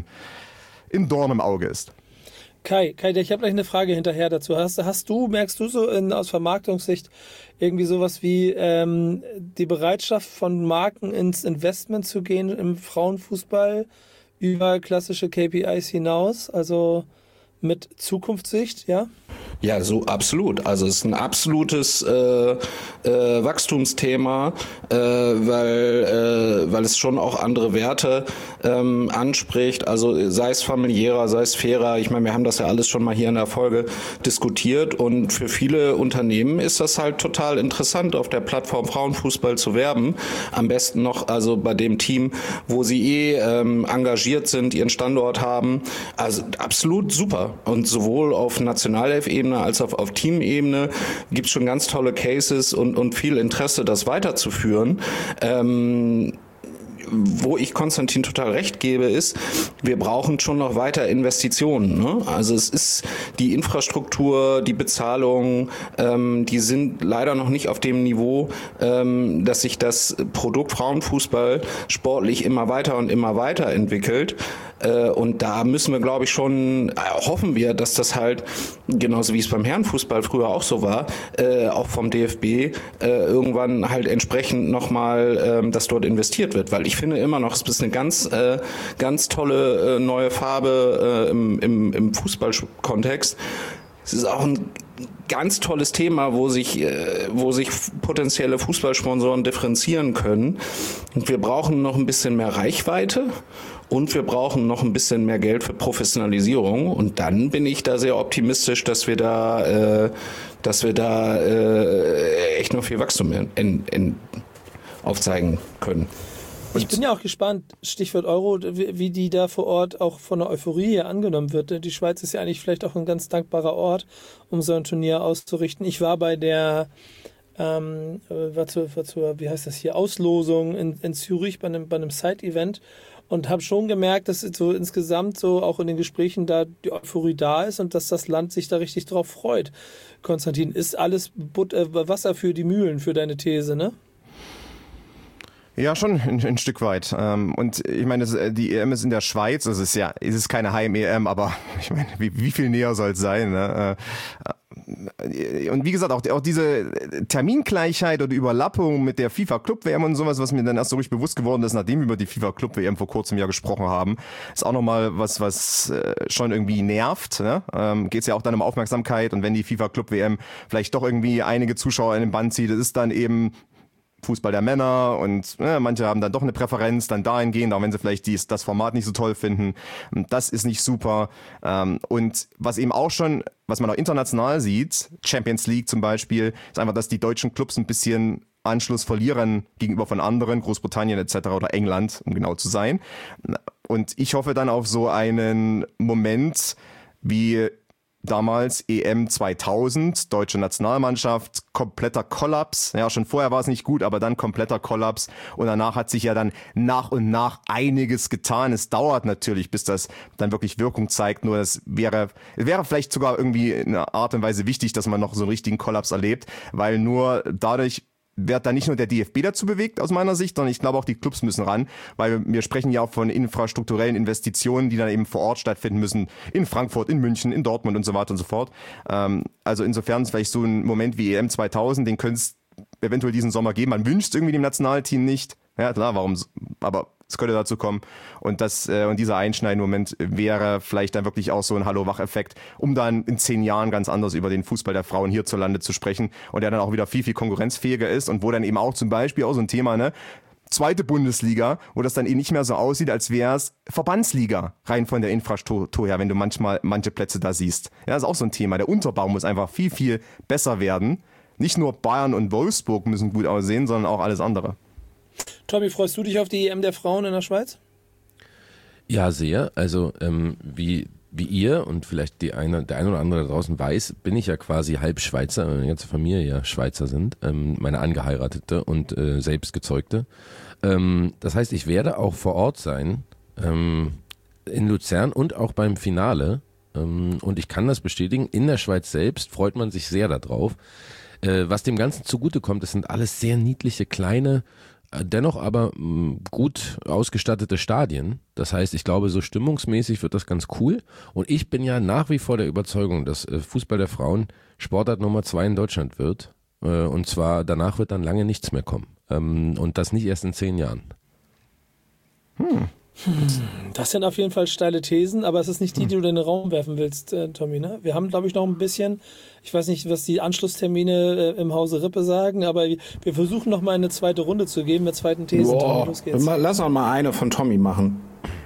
[SPEAKER 4] in Dorn im Auge ist.
[SPEAKER 10] Kai, Kai, ich habe gleich eine Frage hinterher dazu. Hast, hast du, merkst du so in, aus Vermarktungssicht irgendwie sowas wie ähm, die Bereitschaft von Marken ins Investment zu gehen im Frauenfußball über klassische K P Is hinaus? Also mit Zukunftssicht, ja?
[SPEAKER 12] Ja, so absolut. Also es ist ein absolutes äh, äh, Wachstumsthema, äh, weil, äh, weil es schon auch andere Werte ähm, anspricht. Also sei es familiärer, sei es fairer. Ich meine, wir haben das ja alles schon mal hier in der Folge diskutiert. Und für viele Unternehmen ist das halt total interessant, auf der Plattform Frauenfußball zu werben. Am besten noch also bei dem Team, wo sie eh ähm, engagiert sind, ihren Standort haben. Also absolut super. Und sowohl auf Nationalelf-Ebene als auch auf Teamebene gibt es schon ganz tolle Cases und, und viel Interesse, das weiterzuführen. Ähm, Wo ich Konstantin total recht gebe, ist, wir brauchen schon noch weiter Investitionen. Ne? Also es ist die Infrastruktur, die Bezahlung, ähm, die sind leider noch nicht auf dem Niveau, ähm, dass sich das Produkt Frauenfußball sportlich immer weiter und immer weiter entwickelt. Äh, und da müssen wir, glaube ich, schon, äh, hoffen wir, dass das halt, genauso wie es beim Herrenfußball früher auch so war, äh, auch vom D F B äh, irgendwann halt entsprechend nochmal, äh, dass dort investiert wird. Weil ich finde immer noch, es ist eine ganz, äh, ganz tolle äh, neue Farbe äh, im, im, im Fußballkontext. Es ist auch ein ganz tolles Thema, wo sich, äh, wo sich potenzielle Fußballsponsoren differenzieren können. Und wir brauchen noch ein bisschen mehr Reichweite. Und wir brauchen noch ein bisschen mehr Geld für Professionalisierung. Und dann bin ich da sehr optimistisch, dass wir da, äh, dass wir da äh, echt noch viel Wachstum in, in, in aufzeigen können. Und
[SPEAKER 10] ich bin ja auch gespannt, Stichwort Euro, wie, wie die da vor Ort auch von der Euphorie hier angenommen wird. Die Schweiz ist ja eigentlich vielleicht auch ein ganz dankbarer Ort, um so ein Turnier auszurichten. Ich war bei der ähm, war zur, war zur, wie heißt das hier, Auslosung in, in Zürich bei einem, bei einem Side-Event und habe schon gemerkt, dass so insgesamt so auch in den Gesprächen da die Euphorie da ist und dass das Land sich da richtig drauf freut. Konstantin, ist alles But- äh, Wasser für die Mühlen für deine These, ne?
[SPEAKER 4] Ja, schon ein, ein Stück weit. Und ich meine, die E M ist in der Schweiz, also es ist ja, es ist keine Heim-E M, aber ich meine, wie, wie viel näher soll es sein, ne? Und wie gesagt, auch, auch diese Termingleichheit oder Überlappung mit der FIFA-Club-W M und sowas, was mir dann erst so richtig bewusst geworden ist, nachdem wir über die FIFA-Club-W M vor kurzem ja gesprochen haben, ist auch nochmal was, was schon irgendwie nervt. Ne? Ähm, geht es ja auch dann um Aufmerksamkeit und wenn die FIFA-Club-W M vielleicht doch irgendwie einige Zuschauer in den Bann zieht, das ist dann eben Fußball der Männer und ne, manche haben dann doch eine Präferenz dann dahingehend, auch wenn sie vielleicht dies, das Format nicht so toll finden. Das ist nicht super. Und was eben auch schon, was man auch international sieht, Champions League zum Beispiel, ist einfach, dass die deutschen Clubs ein bisschen Anschluss verlieren gegenüber von anderen, Großbritannien et cetera oder England, um genau zu sein. Und ich hoffe dann auf so einen Moment wie damals E M zweitausend, deutsche Nationalmannschaft, kompletter Kollaps. Ja, schon vorher war es nicht gut, aber dann kompletter Kollaps. Und danach hat sich ja dann nach und nach einiges getan. Es dauert natürlich, bis das dann wirklich Wirkung zeigt. Nur es wäre, es wäre vielleicht sogar irgendwie in einer Art und Weise wichtig, dass man noch so einen richtigen Kollaps erlebt, weil nur dadurch wird da nicht nur der D F B dazu bewegt, aus meiner Sicht, sondern ich glaube auch die Clubs müssen ran, weil wir sprechen ja auch von infrastrukturellen Investitionen, die dann eben vor Ort stattfinden müssen, in Frankfurt, in München, in Dortmund und so weiter und so fort. Also insofern ist vielleicht so ein Moment wie E M zweitausend, den könnte es eventuell diesen Sommer geben. Man wünscht es irgendwie dem Nationalteam nicht. Ja klar, warum, aber es könnte dazu kommen. Und das äh, und dieser einschneidende Moment wäre vielleicht dann wirklich auch so ein Hallo-Wach-Effekt, um dann in zehn Jahren ganz anders über den Fußball der Frauen hierzulande zu sprechen und der dann auch wieder viel, viel konkurrenzfähiger ist und wo dann eben auch zum Beispiel auch so ein Thema, ne, zweite Bundesliga, wo das dann eben nicht mehr so aussieht, als wäre es Verbandsliga, rein von der Infrastruktur her, wenn du manchmal manche Plätze da siehst. Ja, das ist auch so ein Thema. Der Unterbau muss einfach viel, viel besser werden. Nicht nur Bayern und Wolfsburg müssen gut aussehen, sondern auch alles andere.
[SPEAKER 10] Tommy, freust du dich auf die E M der Frauen in der Schweiz?
[SPEAKER 11] Ja, sehr. Also ähm, wie, wie ihr und vielleicht die eine, der eine oder andere da draußen weiß, bin ich ja quasi halb Schweizer, meine ganze Familie ja Schweizer sind, ähm, meine Angeheiratete und äh, Selbstgezeugte. Ähm, das heißt, ich werde auch vor Ort sein, ähm, in Luzern und auch beim Finale. Ähm, und ich kann das bestätigen, in der Schweiz selbst freut man sich sehr darauf. Äh, was dem Ganzen zugutekommt, das sind alles sehr niedliche, kleine, dennoch aber mh, gut ausgestattete Stadien. Das heißt, ich glaube, so stimmungsmäßig wird das ganz cool. Und ich bin ja nach wie vor der Überzeugung, dass äh, Fußball der Frauen Sportart Nummer zwei in Deutschland wird. Äh, und zwar danach wird dann lange nichts mehr kommen. Ähm, und das nicht erst in zehn Jahren.
[SPEAKER 4] Hm.
[SPEAKER 10] Das sind auf jeden Fall steile Thesen, aber es ist nicht die, die du in den Raum werfen willst, äh, Tommy. Ne? Wir haben, glaube ich, noch ein bisschen, ich weiß nicht, was die Anschlusstermine äh, im Hause Rippe sagen, aber wir versuchen noch mal eine zweite Runde zu geben mit zweiten Thesen.
[SPEAKER 12] Boah,
[SPEAKER 10] Tommy, los geht's.
[SPEAKER 12] Lass uns mal eine von Tommy machen.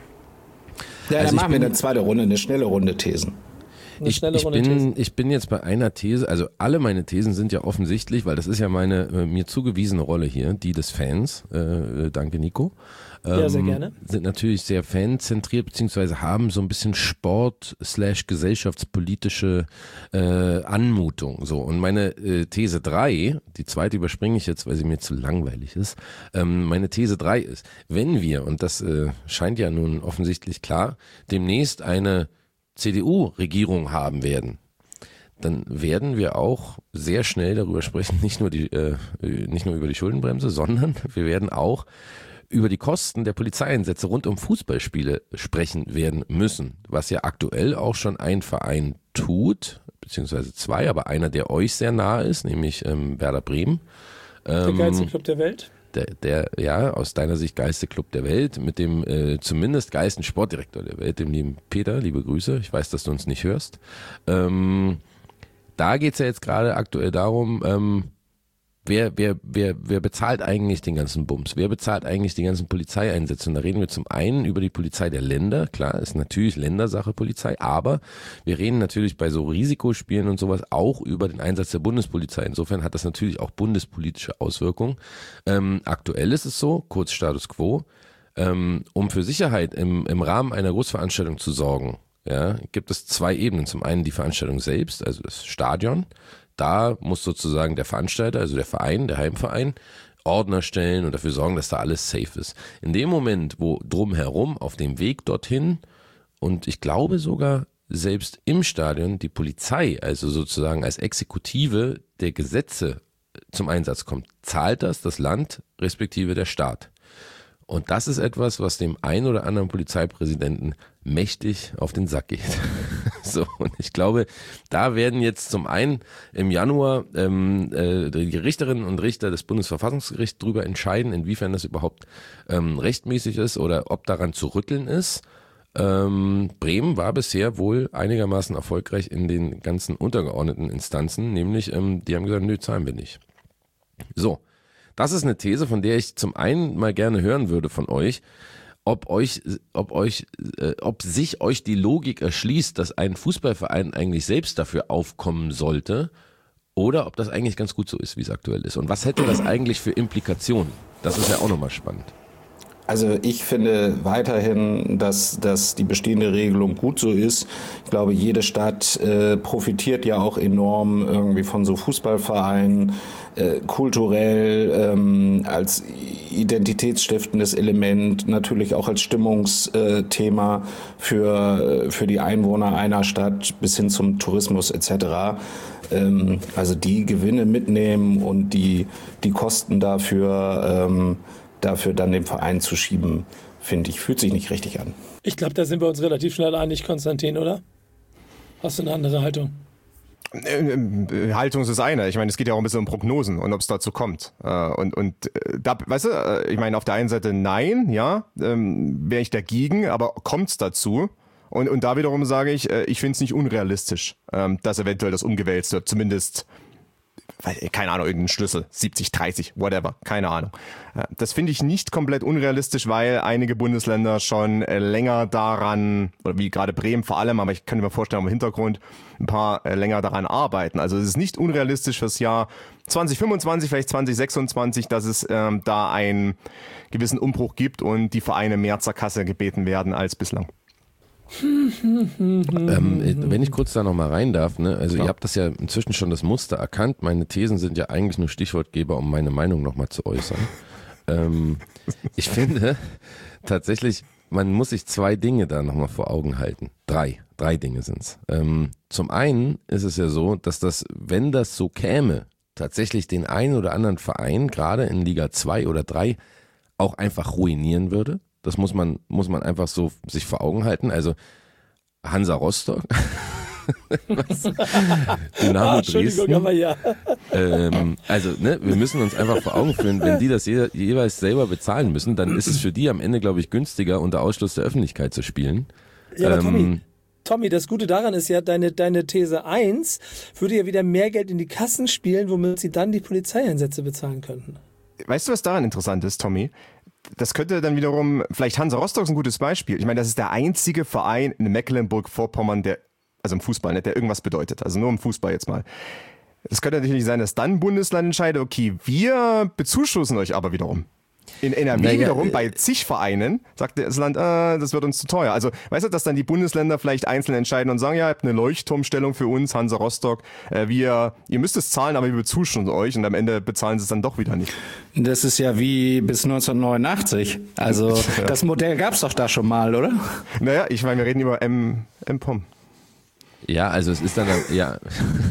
[SPEAKER 12] Ja,
[SPEAKER 11] also
[SPEAKER 12] dann machen wir
[SPEAKER 11] bin,
[SPEAKER 12] eine zweite Runde, eine schnelle Runde Thesen.
[SPEAKER 10] Eine
[SPEAKER 11] ich,
[SPEAKER 10] schnelle
[SPEAKER 11] ich,
[SPEAKER 10] Runde
[SPEAKER 11] bin,
[SPEAKER 10] Thesen.
[SPEAKER 11] ich bin jetzt bei einer These, also alle meine Thesen sind ja offensichtlich, weil das ist ja meine äh, mir zugewiesene Rolle hier, die des Fans, äh, danke Nico. Ähm,
[SPEAKER 10] ja, sehr gerne.
[SPEAKER 11] Sind natürlich sehr fanzentriert, beziehungsweise haben so ein bisschen Sport slash gesellschaftspolitische äh, Anmutung. So. Und meine äh, These drei, die zweite überspringe ich jetzt, weil sie mir zu langweilig ist. Ähm, meine These drei ist, wenn wir, und das äh, scheint ja nun offensichtlich klar, demnächst eine C D U-Regierung haben werden, dann werden wir auch sehr schnell darüber sprechen, nicht nur die, äh, nicht nur über die Schuldenbremse, sondern wir werden auch über die Kosten der Polizeieinsätze rund um Fußballspiele sprechen werden müssen, was ja aktuell auch schon ein Verein tut, beziehungsweise zwei, aber einer, der euch sehr nahe ist, nämlich ähm, Werder Bremen.
[SPEAKER 10] Der
[SPEAKER 11] Ähm,
[SPEAKER 10] geilste Club der Welt.
[SPEAKER 11] Der, der, ja, aus deiner Sicht geilste Club der Welt, mit dem äh, zumindest geilsten Sportdirektor der Welt, dem lieben Peter, liebe Grüße, ich weiß, dass du uns nicht hörst. Ähm, da geht's ja jetzt gerade aktuell darum, ähm, wer, wer, wer, wer bezahlt eigentlich den ganzen Bums? Wer bezahlt eigentlich die ganzen Polizeieinsätze? Und da reden wir zum einen über die Polizei der Länder, klar, ist natürlich Ländersache Polizei, aber wir reden natürlich bei so Risikospielen und sowas auch über den Einsatz der Bundespolizei. Insofern hat das natürlich auch bundespolitische Auswirkungen. Ähm, aktuell ist es so, kurz Status Quo, ähm, um für Sicherheit im, im Rahmen einer Großveranstaltung zu sorgen, ja, gibt es zwei Ebenen. Zum einen die Veranstaltung selbst, also das Stadion. Da muss sozusagen der Veranstalter, also der Verein, der Heimverein, Ordner stellen und dafür sorgen, dass da alles safe ist. In dem Moment, wo drumherum auf dem Weg dorthin und ich glaube sogar selbst im Stadion die Polizei, also sozusagen als Exekutive der Gesetze zum Einsatz kommt, zahlt das das Land respektive der Staat. Und das ist etwas, was dem einen oder anderen Polizeipräsidenten mächtig auf den Sack geht. So, und ich glaube, da werden jetzt zum einen im Januar ähm, äh, die Richterinnen und Richter des Bundesverfassungsgerichts darüber entscheiden, inwiefern das überhaupt ähm, rechtmäßig ist oder ob daran zu rütteln ist. Ähm, Bremen war bisher wohl einigermaßen erfolgreich in den ganzen untergeordneten Instanzen, nämlich ähm, die haben gesagt, nö, zahlen wir nicht. So. Das ist eine These, von der ich zum einen mal gerne hören würde von euch, ob euch, ob euch, äh, ob sich euch die Logik erschließt, dass ein Fußballverein eigentlich selbst dafür aufkommen sollte, oder ob das eigentlich ganz gut so ist, wie es aktuell ist. Und was hätte das eigentlich für Implikationen? Das ist ja auch nochmal spannend.
[SPEAKER 12] Also ich finde weiterhin, dass, dass die bestehende Regelung gut so ist. Ich glaube, jede Stadt äh, profitiert ja auch enorm irgendwie von so Fußballvereinen, äh, kulturell ähm, als identitätsstiftendes Element, natürlich auch als Stimmungsthema für, für die Einwohner einer Stadt bis hin zum Tourismus et cetera. Ähm, also die Gewinne mitnehmen und die, die Kosten dafür ähm, dafür dann dem Verein zu schieben, finde ich, fühlt sich nicht richtig an.
[SPEAKER 10] Ich glaube, da sind wir uns relativ schnell einig, Konstantin, oder? Hast du eine andere Haltung?
[SPEAKER 4] Äh, Haltung ist das eine. Ich meine, es geht ja auch ein bisschen um Prognosen und ob es dazu kommt. Und, und da, weißt du, ich meine, auf der einen Seite nein, ja, ähm, wäre ich dagegen, aber kommt es dazu? Und, und da wiederum sage ich, ich finde es nicht unrealistisch, ähm, dass eventuell das umgewälzt wird, zumindest keine Ahnung, irgendein Schlüssel, siebzig, dreißig, whatever, keine Ahnung. Das finde ich nicht komplett unrealistisch, weil einige Bundesländer schon länger daran, oder wie gerade Bremen vor allem, aber ich kann mir vorstellen, im Hintergrund ein paar länger daran arbeiten. Also es ist nicht unrealistisch fürs Jahr zwanzig fünfundzwanzig, vielleicht zwanzig sechsundzwanzig, dass es ähm, da einen gewissen Umbruch gibt und die Vereine mehr zur Kasse gebeten werden als bislang.
[SPEAKER 11] ähm, wenn ich kurz da nochmal rein darf, ne? Also ja. Ihr habt das ja inzwischen schon das Muster erkannt. Meine Thesen sind ja eigentlich nur Stichwortgeber, um meine Meinung nochmal zu äußern. ähm, ich finde tatsächlich, man muss sich zwei Dinge da nochmal vor Augen halten. Drei, drei Dinge sind's. Ähm, zum einen ist es ja so, dass das, wenn das so käme, tatsächlich den einen oder anderen Verein, gerade in Liga zwei oder drei, auch einfach ruinieren würde. Das muss man, muss man einfach so sich vor Augen halten. Also Hansa Rostock Dynamo
[SPEAKER 10] Entschuldigung,
[SPEAKER 11] Dresden.
[SPEAKER 10] aber ja.
[SPEAKER 11] Ähm, also, ne, wir müssen uns einfach vor Augen führen, wenn die das je, jeweils selber bezahlen müssen, dann ist es für die am Ende, glaube ich, günstiger, unter Ausschluss der Öffentlichkeit zu spielen.
[SPEAKER 10] Ja, aber
[SPEAKER 11] ähm,
[SPEAKER 10] Tommy, Tommy, das Gute daran ist ja, deine, deine These eins würde ja wieder mehr Geld in die Kassen spielen, womit sie dann die Polizeieinsätze bezahlen könnten.
[SPEAKER 4] Weißt du, was daran interessant ist, Tommy? Das könnte dann wiederum, vielleicht Hansa Rostock ist ein gutes Beispiel. Ich meine, das ist der einzige Verein in Mecklenburg-Vorpommern, der, also im Fußball, nicht, der irgendwas bedeutet. Also nur im Fußball jetzt mal. Es könnte natürlich sein, dass dann ein Bundesland entscheidet, okay, wir bezuschussen euch aber wiederum. In N R W
[SPEAKER 11] naja,
[SPEAKER 4] wiederum,
[SPEAKER 11] äh,
[SPEAKER 4] bei zig Vereinen, sagt das Land, äh, das wird uns zu teuer. Also, weißt du, dass dann die Bundesländer vielleicht einzeln entscheiden und sagen, ja, ihr habt eine Leuchtturmstellung für uns, Hansa Rostock, äh, wir, ihr müsst es zahlen, aber wir bezuschussen euch und am Ende bezahlen sie es dann doch wieder nicht.
[SPEAKER 12] Das ist ja wie bis neunzehnhundertneunundachtzig. Also das Modell gab es doch da schon mal, oder?
[SPEAKER 4] Naja, ich meine, wir reden über M P O M.
[SPEAKER 11] Ja, also es ist dann, ja...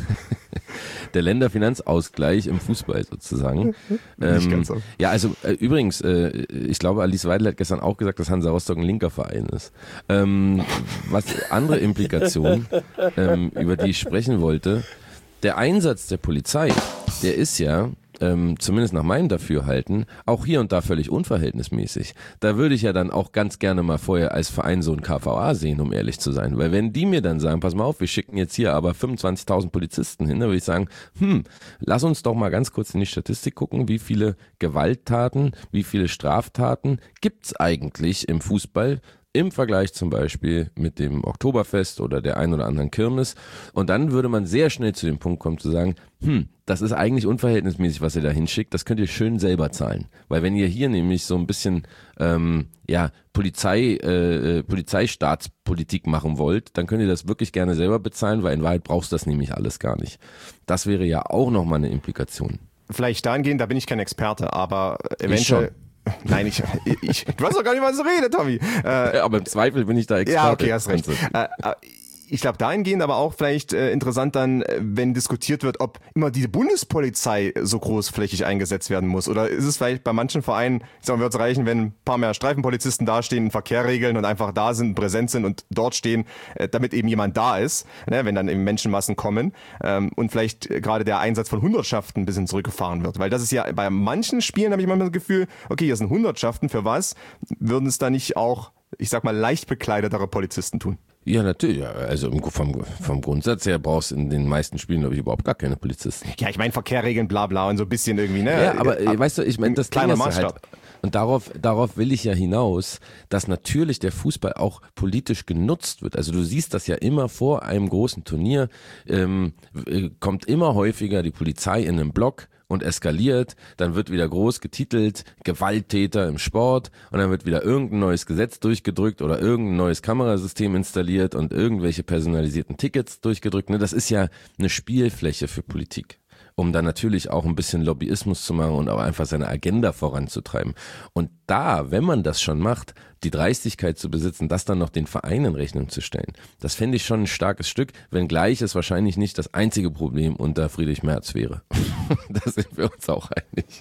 [SPEAKER 11] Der Länderfinanzausgleich im Fußball sozusagen.
[SPEAKER 4] Nicht
[SPEAKER 11] ähm,
[SPEAKER 4] ganz so.
[SPEAKER 11] Ja, also äh, übrigens, äh, ich glaube, Alice Weidel hat gestern auch gesagt, dass Hansa Rostock ein linker Verein ist. Ähm, was andere Implikationen, ähm, über die ich sprechen wollte, der Einsatz der Polizei, der ist ja, ähm, zumindest nach meinem Dafürhalten, auch hier und da völlig unverhältnismäßig. Da würde ich ja dann auch ganz gerne mal vorher als Verein so ein K V A sehen, um ehrlich zu sein. Weil wenn die mir dann sagen, pass mal auf, wir schicken jetzt hier aber fünfundzwanzigtausend Polizisten hin, dann würde ich sagen, hm, lass uns doch mal ganz kurz in die Statistik gucken, wie viele Gewalttaten, wie viele Straftaten gibt's eigentlich im Fußball, im Vergleich zum Beispiel mit dem Oktoberfest oder der ein oder anderen Kirmes. Und dann würde man sehr schnell zu dem Punkt kommen zu sagen, hm, das ist eigentlich unverhältnismäßig, was ihr da hinschickt, das könnt ihr schön selber zahlen. Weil wenn ihr hier nämlich so ein bisschen ähm, ja, Polizei, äh, Polizeistaatspolitik machen wollt, dann könnt ihr das wirklich gerne selber bezahlen, weil in Wahrheit brauchst du das nämlich alles gar nicht. Das wäre ja auch nochmal eine Implikation.
[SPEAKER 4] Vielleicht dahingehend, da bin ich kein Experte, aber eventuell... Nein, ich, ich, du weißt doch gar nicht, was ich rede, Tommy. Äh,
[SPEAKER 11] ja, aber im Zweifel bin ich da Experte.
[SPEAKER 4] Ja, okay, hast recht. Äh, ich glaube, dahingehend aber auch vielleicht äh, interessant dann, wenn diskutiert wird, ob immer die Bundespolizei so großflächig eingesetzt werden muss. Oder ist es vielleicht bei manchen Vereinen, ich sag mal, wird es reichen, wenn ein paar mehr Streifenpolizisten dastehen, den Verkehr regeln und einfach da sind, präsent sind und dort stehen, äh, damit eben jemand da ist, ne, wenn dann eben Menschenmassen kommen. Ähm, und vielleicht äh, gerade der Einsatz von Hundertschaften ein bisschen zurückgefahren wird. Weil das ist ja, bei manchen Spielen habe ich manchmal das Gefühl, okay, hier sind Hundertschaften, für was? Würden es da nicht auch, ich sag mal, leicht bekleidetere Polizisten tun?
[SPEAKER 11] Ja, natürlich. Also vom, vom Grundsatz her brauchst du in den meisten Spielen, glaube ich, überhaupt gar keine Polizisten.
[SPEAKER 4] Ja, ich meine Verkehrregeln, bla bla und so ein bisschen irgendwie, ne?
[SPEAKER 11] Ja, aber äh, weißt du, ich meine, das
[SPEAKER 4] kleiner
[SPEAKER 11] Ding ist
[SPEAKER 4] Maßstab.
[SPEAKER 11] Halt, und darauf, darauf will ich ja hinaus, dass natürlich der Fußball auch politisch genutzt wird. Also du siehst das ja immer vor einem großen Turnier, ähm, kommt immer häufiger die Polizei in einen Block und eskaliert, dann wird wieder groß getitelt, Gewalttäter im Sport und dann wird wieder irgendein neues Gesetz durchgedrückt oder irgendein neues Kamerasystem installiert und irgendwelche personalisierten Tickets durchgedrückt. Das ist ja eine Spielfläche für Politik, um dann natürlich auch ein bisschen Lobbyismus zu machen und auch einfach seine Agenda voranzutreiben. Und da, wenn man das schon macht, die Dreistigkeit zu besitzen, das dann noch den Vereinen in Rechnung zu stellen, das fände ich schon ein starkes Stück, wenngleich es wahrscheinlich nicht das einzige Problem unter Friedrich Merz wäre. Da sind wir uns auch einig.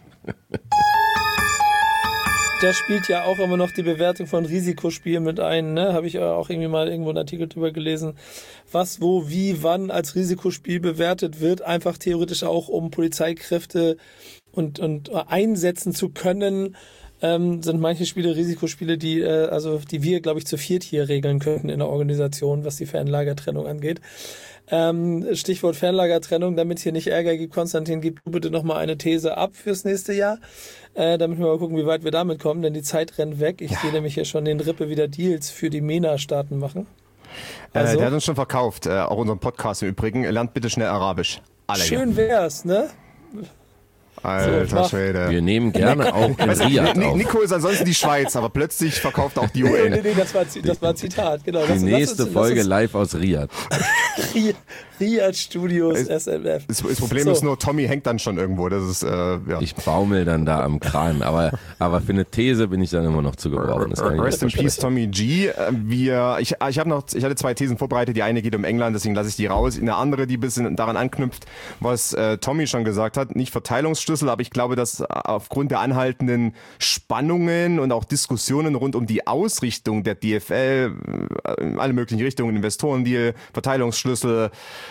[SPEAKER 10] Der spielt ja auch immer noch die Bewertung von Risikospielen mit ein, ne? Habe ich auch irgendwie mal irgendwo einen Artikel drüber gelesen. Was, wo, wie, wann als Risikospiel bewertet wird, einfach theoretisch auch, um Polizeikräfte und, und einsetzen zu können, ähm, sind manche Spiele Risikospiele, die, äh, also, die wir, glaube ich, zu viert hier regeln könnten in der Organisation, was die Fanlagertrennung angeht. Ähm, Stichwort Fanlagertrennung, damit es hier nicht Ärger gibt. Konstantin, gib du bitte nochmal eine These ab fürs nächste Jahr, äh, damit wir mal gucken, wie weit wir damit kommen, denn die Zeit rennt weg. Ich ja. sehe nämlich hier schon den Rippe wieder Deals für die MENA-Staaten machen.
[SPEAKER 4] Also, äh, der hat uns schon verkauft, äh, auch unseren Podcast im Übrigen. Lernt bitte schnell Arabisch. Alle
[SPEAKER 10] schön wär's, ne?
[SPEAKER 4] Alter so, Schwede.
[SPEAKER 11] Wir nehmen gerne auch in Riyadh auf.
[SPEAKER 4] Nico ist ansonsten die Schweiz, aber plötzlich verkauft auch die U N.
[SPEAKER 10] Nee, nee, nee, das war, das war Zitat, genau.
[SPEAKER 11] Die
[SPEAKER 10] lass,
[SPEAKER 11] nächste
[SPEAKER 10] lass uns,
[SPEAKER 11] Folge
[SPEAKER 10] uns,
[SPEAKER 11] live aus Riyadh.
[SPEAKER 10] Riyadh Studios S M F.
[SPEAKER 4] Das, das Problem
[SPEAKER 10] so.
[SPEAKER 4] ist nur, Tommy hängt dann schon irgendwo. Das ist, äh, ja.
[SPEAKER 11] Ich baumel dann da am Kran, aber, aber für eine These bin ich dann immer noch zu gebrauchen.
[SPEAKER 4] Rest in Peace, Tommy G. Wir, ich, ich, hab noch, ich hatte zwei Thesen vorbereitet. Die eine geht um England, deswegen lasse ich die raus. Eine andere, die ein bisschen daran anknüpft, was äh, Tommy schon gesagt hat. Nicht Verteilungsschlüssel, aber ich glaube, dass aufgrund der anhaltenden Spannungen und auch Diskussionen rund um die Ausrichtung der D F L, in alle möglichen Richtungen, Investorendeal, Verteilungsschlüssel,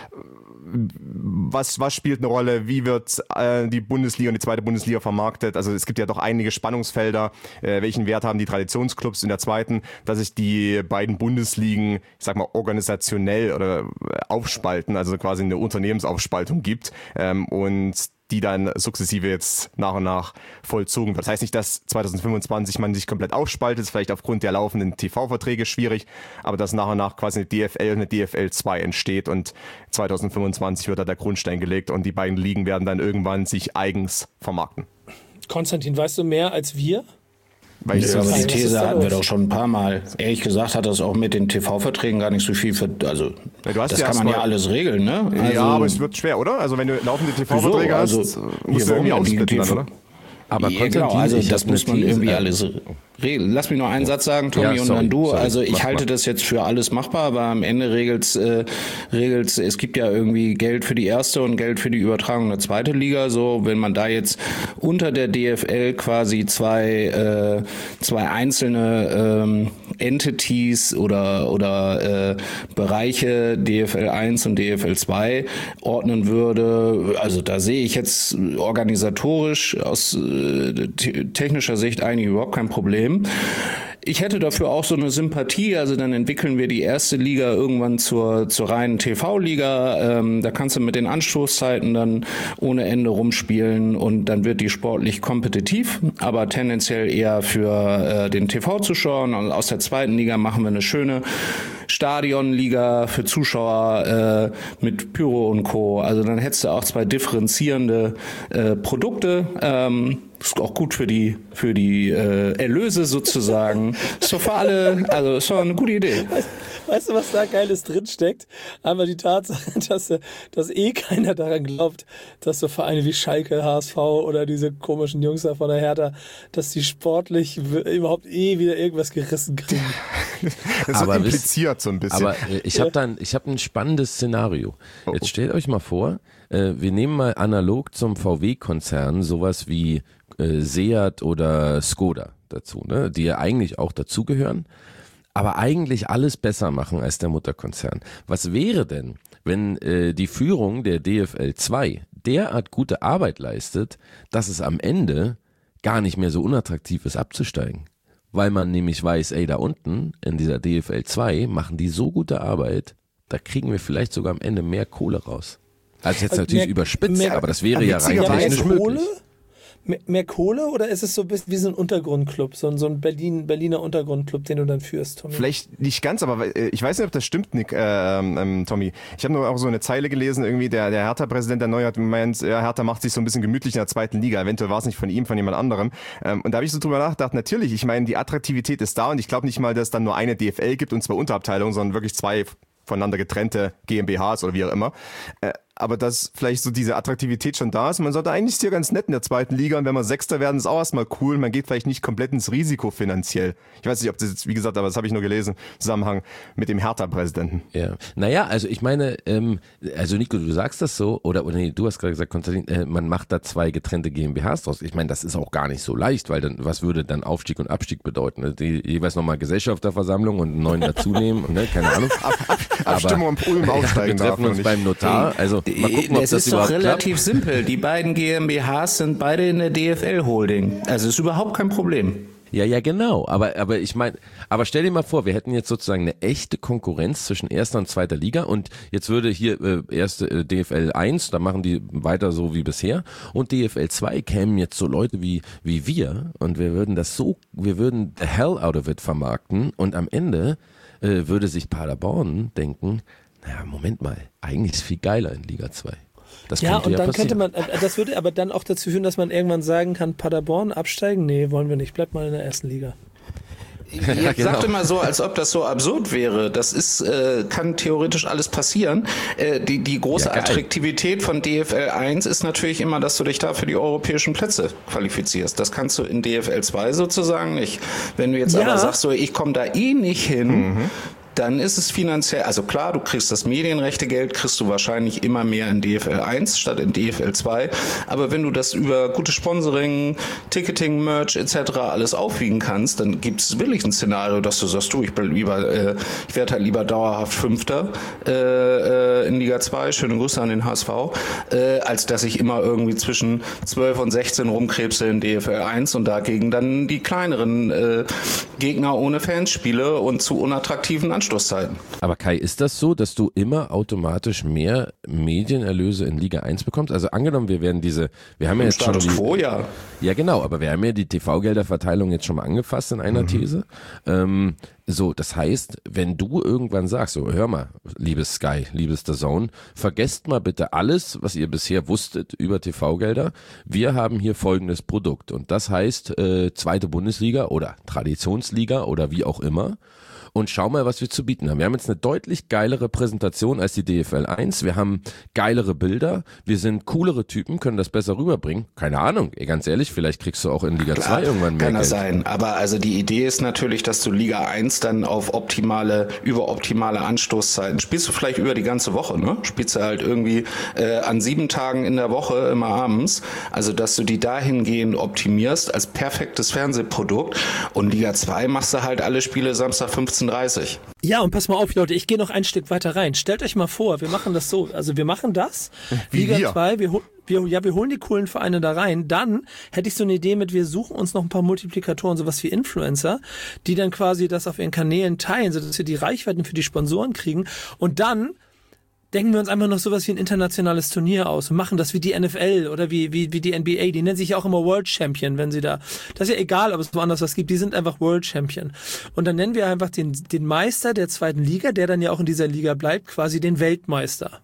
[SPEAKER 4] was, was spielt eine Rolle, wie wird äh, die Bundesliga und die zweite Bundesliga vermarktet, also es gibt ja doch einige Spannungsfelder, äh, welchen Wert haben die Traditionsclubs in der zweiten, dass sich die beiden Bundesligen, ich sag mal, organisationell oder aufspalten, also quasi eine Unternehmensaufspaltung gibt ähm, und die dann sukzessive jetzt nach und nach vollzogen wird. Das heißt nicht, dass zwanzig fünfundzwanzig man sich komplett aufspaltet, ist vielleicht aufgrund der laufenden T V-Verträge schwierig, aber dass nach und nach quasi eine D F L und eine D F L zwei entsteht und zwanzig fünfundzwanzig wird da der Grundstein gelegt und die beiden Ligen werden dann irgendwann sich eigens vermarkten.
[SPEAKER 10] Konstantin, weißt du mehr als wir?
[SPEAKER 12] Weil ja, aber die These hatten wir doch schon ein paar Mal. Ehrlich gesagt hat das auch mit den T V-Verträgen gar nicht so viel für, also ja, du hast das ja kann man ja alles regeln, ne? Also,
[SPEAKER 4] ja, aber es wird schwer, oder? Also wenn du laufende T V-Verträge so, also, hast, musst du irgendwie aufsplitten dann, oder?
[SPEAKER 11] Aber
[SPEAKER 12] ja, genau, also das muss man irgendwie alles regeln. Lass mich noch einen Satz sagen, Tommy, ja, sorry, und dann du. Sorry, also ich halte mal. das jetzt für alles machbar, aber am Ende regelt's, äh, regelt's, es gibt ja irgendwie Geld für die erste und Geld für die Übertragung der zweite Liga. So, wenn man da jetzt unter der D F L quasi zwei, äh, zwei einzelne ähm, Entities oder oder äh, Bereiche D F L eins und D F L zwei ordnen würde, also da sehe ich jetzt organisatorisch aus äh, technischer Sicht eigentlich überhaupt kein Problem. Ich hätte dafür auch so eine Sympathie, also dann entwickeln wir die erste Liga irgendwann zur zur reinen T V-Liga, ähm, da kannst du mit den Anstoßzeiten dann ohne Ende rumspielen und dann wird die sportlich kompetitiv, aber tendenziell eher für äh, den T V-Zuschauer und aus der zweiten Liga machen wir eine schöne Stadionliga für Zuschauer äh, mit Pyro und Co. Also dann hättest du auch zwei differenzierende äh, Produkte. Ähm, ist auch gut für die für die äh, Erlöse sozusagen. Ist doch für alle, also ist doch eine gute Idee.
[SPEAKER 10] Weißt, weißt du, was da Geiles drinsteckt? Einmal die Tatsache, dass, dass eh keiner daran glaubt, dass so Vereine wie Schalke, H S V oder diese komischen Jungs da von der Hertha, dass die sportlich überhaupt eh wieder irgendwas gerissen kriegen.
[SPEAKER 4] Das aber wird impliziert so ein bisschen.
[SPEAKER 11] Aber äh, ich habe dann, ich habe ein spannendes Szenario. Jetzt stellt euch mal vor, äh, wir nehmen mal analog zum V W-Konzern sowas wie äh, Seat oder Skoda dazu, ne, die ja eigentlich auch dazugehören, aber eigentlich alles besser machen als der Mutterkonzern. Was wäre denn, wenn äh, die Führung der D F L zwei derart gute Arbeit leistet, dass es am Ende gar nicht mehr so unattraktiv ist, abzusteigen? Weil man nämlich weiß, ey, da unten in dieser D F L zwei machen die so gute Arbeit, da kriegen wir vielleicht sogar am Ende mehr Kohle raus. Also jetzt also natürlich mehr, überspitzt, mehr, aber das wäre ja rein technisch möglich.
[SPEAKER 10] Mehr, mehr Kohle oder ist es so wie so ein Untergrundclub, so ein, so ein Berlin, Berliner Untergrundclub, den du dann führst, Tommy?
[SPEAKER 4] Vielleicht nicht ganz, aber ich weiß nicht, ob das stimmt, Nick, äh, ähm, Tommy. Ich habe nur auch so eine Zeile gelesen, irgendwie der, der Hertha-Präsident, der Neu hat gemeint, ja, Hertha macht sich so ein bisschen gemütlich in der zweiten Liga. Eventuell war es nicht von ihm, von jemand anderem. Ähm, und da habe ich so drüber nachgedacht, natürlich, ich meine, die Attraktivität ist da und ich glaube nicht mal, dass es dann nur eine D F L gibt und zwei Unterabteilungen, sondern wirklich zwei voneinander getrennte G m b Hs oder wie auch immer. Äh, aber dass vielleicht so diese Attraktivität schon da ist. Man sollte eigentlich ist hier ganz nett in der zweiten Liga und wenn wir Sechster werden, ist auch erstmal cool. Man geht vielleicht nicht komplett ins Risiko finanziell. Ich weiß nicht, ob das jetzt, wie gesagt, aber das habe ich nur gelesen, im Zusammenhang mit dem Hertha-Präsidenten.
[SPEAKER 11] Ja, naja, also ich meine, ähm, also Nico, du sagst das so, oder, oder nee, du hast gerade gesagt, Konstantin, äh, man macht da zwei getrennte G m b Hs draus. Ich meine, das ist auch gar nicht so leicht, weil dann, was würde dann Aufstieg und Abstieg bedeuten? Die jeweils nochmal Gesellschafterversammlung und einen neuen dazunehmen und ne, keine Ahnung.
[SPEAKER 4] Ab, ab, Abstimmung und Ulm aufsteigen
[SPEAKER 11] wir treffen uns beim Notar, also mal gucken, ob
[SPEAKER 12] es
[SPEAKER 11] das
[SPEAKER 12] ist
[SPEAKER 11] überhaupt
[SPEAKER 12] doch relativ
[SPEAKER 11] klappt.
[SPEAKER 12] simpel. Die beiden G m b Hs sind beide in der D F L-Holding. Also ist überhaupt kein Problem.
[SPEAKER 11] Ja, ja, genau. Aber, aber ich meine, aber stell dir mal vor, wir hätten jetzt sozusagen eine echte Konkurrenz zwischen erster und zweiter Liga und jetzt würde hier äh, erste äh, D F L eins, da machen die weiter so wie bisher und D F L zwei kämen jetzt so Leute wie wie wir und wir würden das so, wir würden the hell out of it vermarkten und am Ende äh, würde sich Paderborn denken, naja, Moment mal, eigentlich ist es viel geiler in Liga zwei. Das
[SPEAKER 10] ja, und
[SPEAKER 11] ja
[SPEAKER 10] dann
[SPEAKER 11] passieren.
[SPEAKER 10] könnte man, das würde aber dann auch dazu führen, dass man irgendwann sagen kann, Paderborn absteigen? Nee, wollen wir nicht, bleibt mal in der ersten Liga.
[SPEAKER 12] Ihr
[SPEAKER 11] Ja, genau.
[SPEAKER 12] sagt immer so, als ob das so absurd wäre. Das ist, äh, kann theoretisch alles passieren. Äh, die, die große
[SPEAKER 11] Ja, geil.
[SPEAKER 12] Attraktivität von D F L eins ist natürlich immer, dass du dich da für die europäischen Plätze qualifizierst. Das kannst du in D F L zwei sozusagen nicht. Wenn du jetzt
[SPEAKER 10] Ja.
[SPEAKER 12] aber sagst, so, ich komme da eh nicht hin, mhm. dann ist es finanziell, also klar, du kriegst das Medienrechte-Geld, kriegst du wahrscheinlich immer mehr in D F L eins statt in D F L zwei, aber wenn du das über gute Sponsoring, Ticketing, Merch et cetera alles aufwiegen kannst, dann gibt es wirklich ein Szenario, dass du sagst, du, ich bin lieber, äh, ich werde halt lieber dauerhaft Fünfter äh, in Liga zwei, schöne Grüße an den H S V, äh, als dass ich immer irgendwie zwischen zwölf und sechzehn rumkrebse in D F L eins und dagegen dann die kleineren äh, Gegner ohne Fans spiele und zu unattraktiven Anspruch. Anstoßzeiten.
[SPEAKER 11] Aber Kai, ist das so, dass du immer automatisch mehr Medienerlöse in Liga eins bekommst? Also angenommen, wir werden diese, wir haben ja jetzt
[SPEAKER 12] Status
[SPEAKER 11] schon die,
[SPEAKER 12] quo, ja.
[SPEAKER 11] Ja genau, aber wir haben ja die T V-Gelderverteilung jetzt schon mal angefasst in einer mhm. These. Ähm, so, das heißt, wenn du irgendwann sagst, so hör mal, liebes Sky, liebes D A Z N, vergesst mal bitte alles, was ihr bisher wusstet über T V-Gelder. Wir haben hier folgendes Produkt und das heißt äh, zweite Bundesliga oder Traditionsliga oder wie auch immer. Und schau mal, was wir zu bieten haben. Wir haben jetzt eine deutlich geilere Präsentation als die D F L eins. Wir haben geilere Bilder. Wir sind coolere Typen, können das besser rüberbringen. Keine Ahnung, ey, ganz ehrlich, vielleicht kriegst du auch in Liga Klar, zwei irgendwann mehr
[SPEAKER 12] kann das
[SPEAKER 11] Geld.
[SPEAKER 12] sein. Aber also die Idee ist natürlich, dass du Liga eins dann auf optimale, über optimale Anstoßzeiten spielst du vielleicht über die ganze Woche, ne? Spielst du halt irgendwie äh, an sieben Tagen in der Woche immer abends. Also, dass du die dahingehend optimierst als perfektes Fernsehprodukt. Und Liga zwei machst du halt alle Spiele Samstag fünfzehn Uhr dreißig.
[SPEAKER 10] Ja, und pass mal auf, Leute, ich gehe noch ein Stück weiter rein. Stellt euch mal vor, wir machen das so, also wir machen das,
[SPEAKER 4] Wie
[SPEAKER 10] Liga
[SPEAKER 4] wir.
[SPEAKER 10] zwei, wir, wir, ja, wir holen die coolen Vereine da rein, dann hätte ich so eine Idee mit, wir suchen uns noch ein paar Multiplikatoren, sowas wie Influencer, die dann quasi das auf ihren Kanälen teilen, sodass wir die Reichweiten für die Sponsoren kriegen und dann denken wir uns einfach noch sowas wie ein internationales Turnier aus und machen das wie die N F L oder wie, wie, wie die N B A. Die nennen sich ja auch immer World Champion, wenn sie da, das ist ja egal, ob es woanders was gibt, die sind einfach World Champion. Und dann nennen wir einfach den, den Meister der zweiten Liga, der dann ja auch in dieser Liga bleibt, quasi den Weltmeister.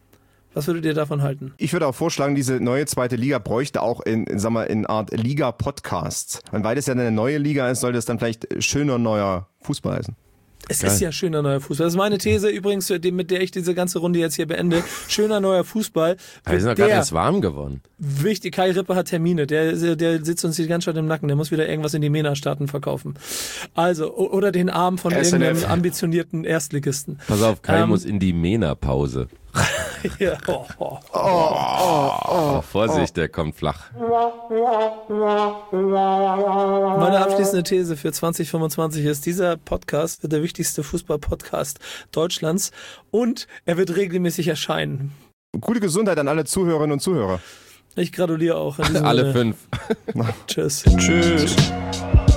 [SPEAKER 10] Was würdet ihr davon halten?
[SPEAKER 4] Ich würde auch vorschlagen, diese neue zweite Liga bräuchte auch in, in, sag mal, in Art Liga-Podcast. Und weil das ja eine neue Liga ist, sollte es dann vielleicht schöner neuer Fußball heißen.
[SPEAKER 10] Es
[SPEAKER 11] Geil.
[SPEAKER 10] ist ja schöner neuer Fußball. Das ist meine These übrigens, mit der ich diese ganze Runde jetzt hier beende. Schöner neuer Fußball.
[SPEAKER 11] Wir sind doch gerade erst warm geworden.
[SPEAKER 10] Wichtig, Kai Rippe hat Termine. Der, der sitzt uns die ganze Zeit im Nacken. Der muss wieder irgendwas in die MENA-Staaten verkaufen. Also, oder den Arm von
[SPEAKER 12] S N F.
[SPEAKER 10] irgendeinem ambitionierten Erstligisten.
[SPEAKER 11] Pass auf, Kai
[SPEAKER 10] Ähm,
[SPEAKER 11] muss in die MENA-Pause.
[SPEAKER 10] ja, oh, oh.
[SPEAKER 11] Oh, oh, oh, Vorsicht, der kommt flach.
[SPEAKER 10] Meine abschließende These für zwanzig fünfundzwanzig ist, dieser Podcast wird der wichtigste Fußball-Podcast Deutschlands und er wird regelmäßig erscheinen.
[SPEAKER 4] Gute Gesundheit an alle Zuhörerinnen und Zuhörer.
[SPEAKER 10] Ich gratuliere auch. In diesem
[SPEAKER 11] Alle
[SPEAKER 10] Sinne.
[SPEAKER 11] fünf.
[SPEAKER 10] Tschüss.
[SPEAKER 12] Tschüss.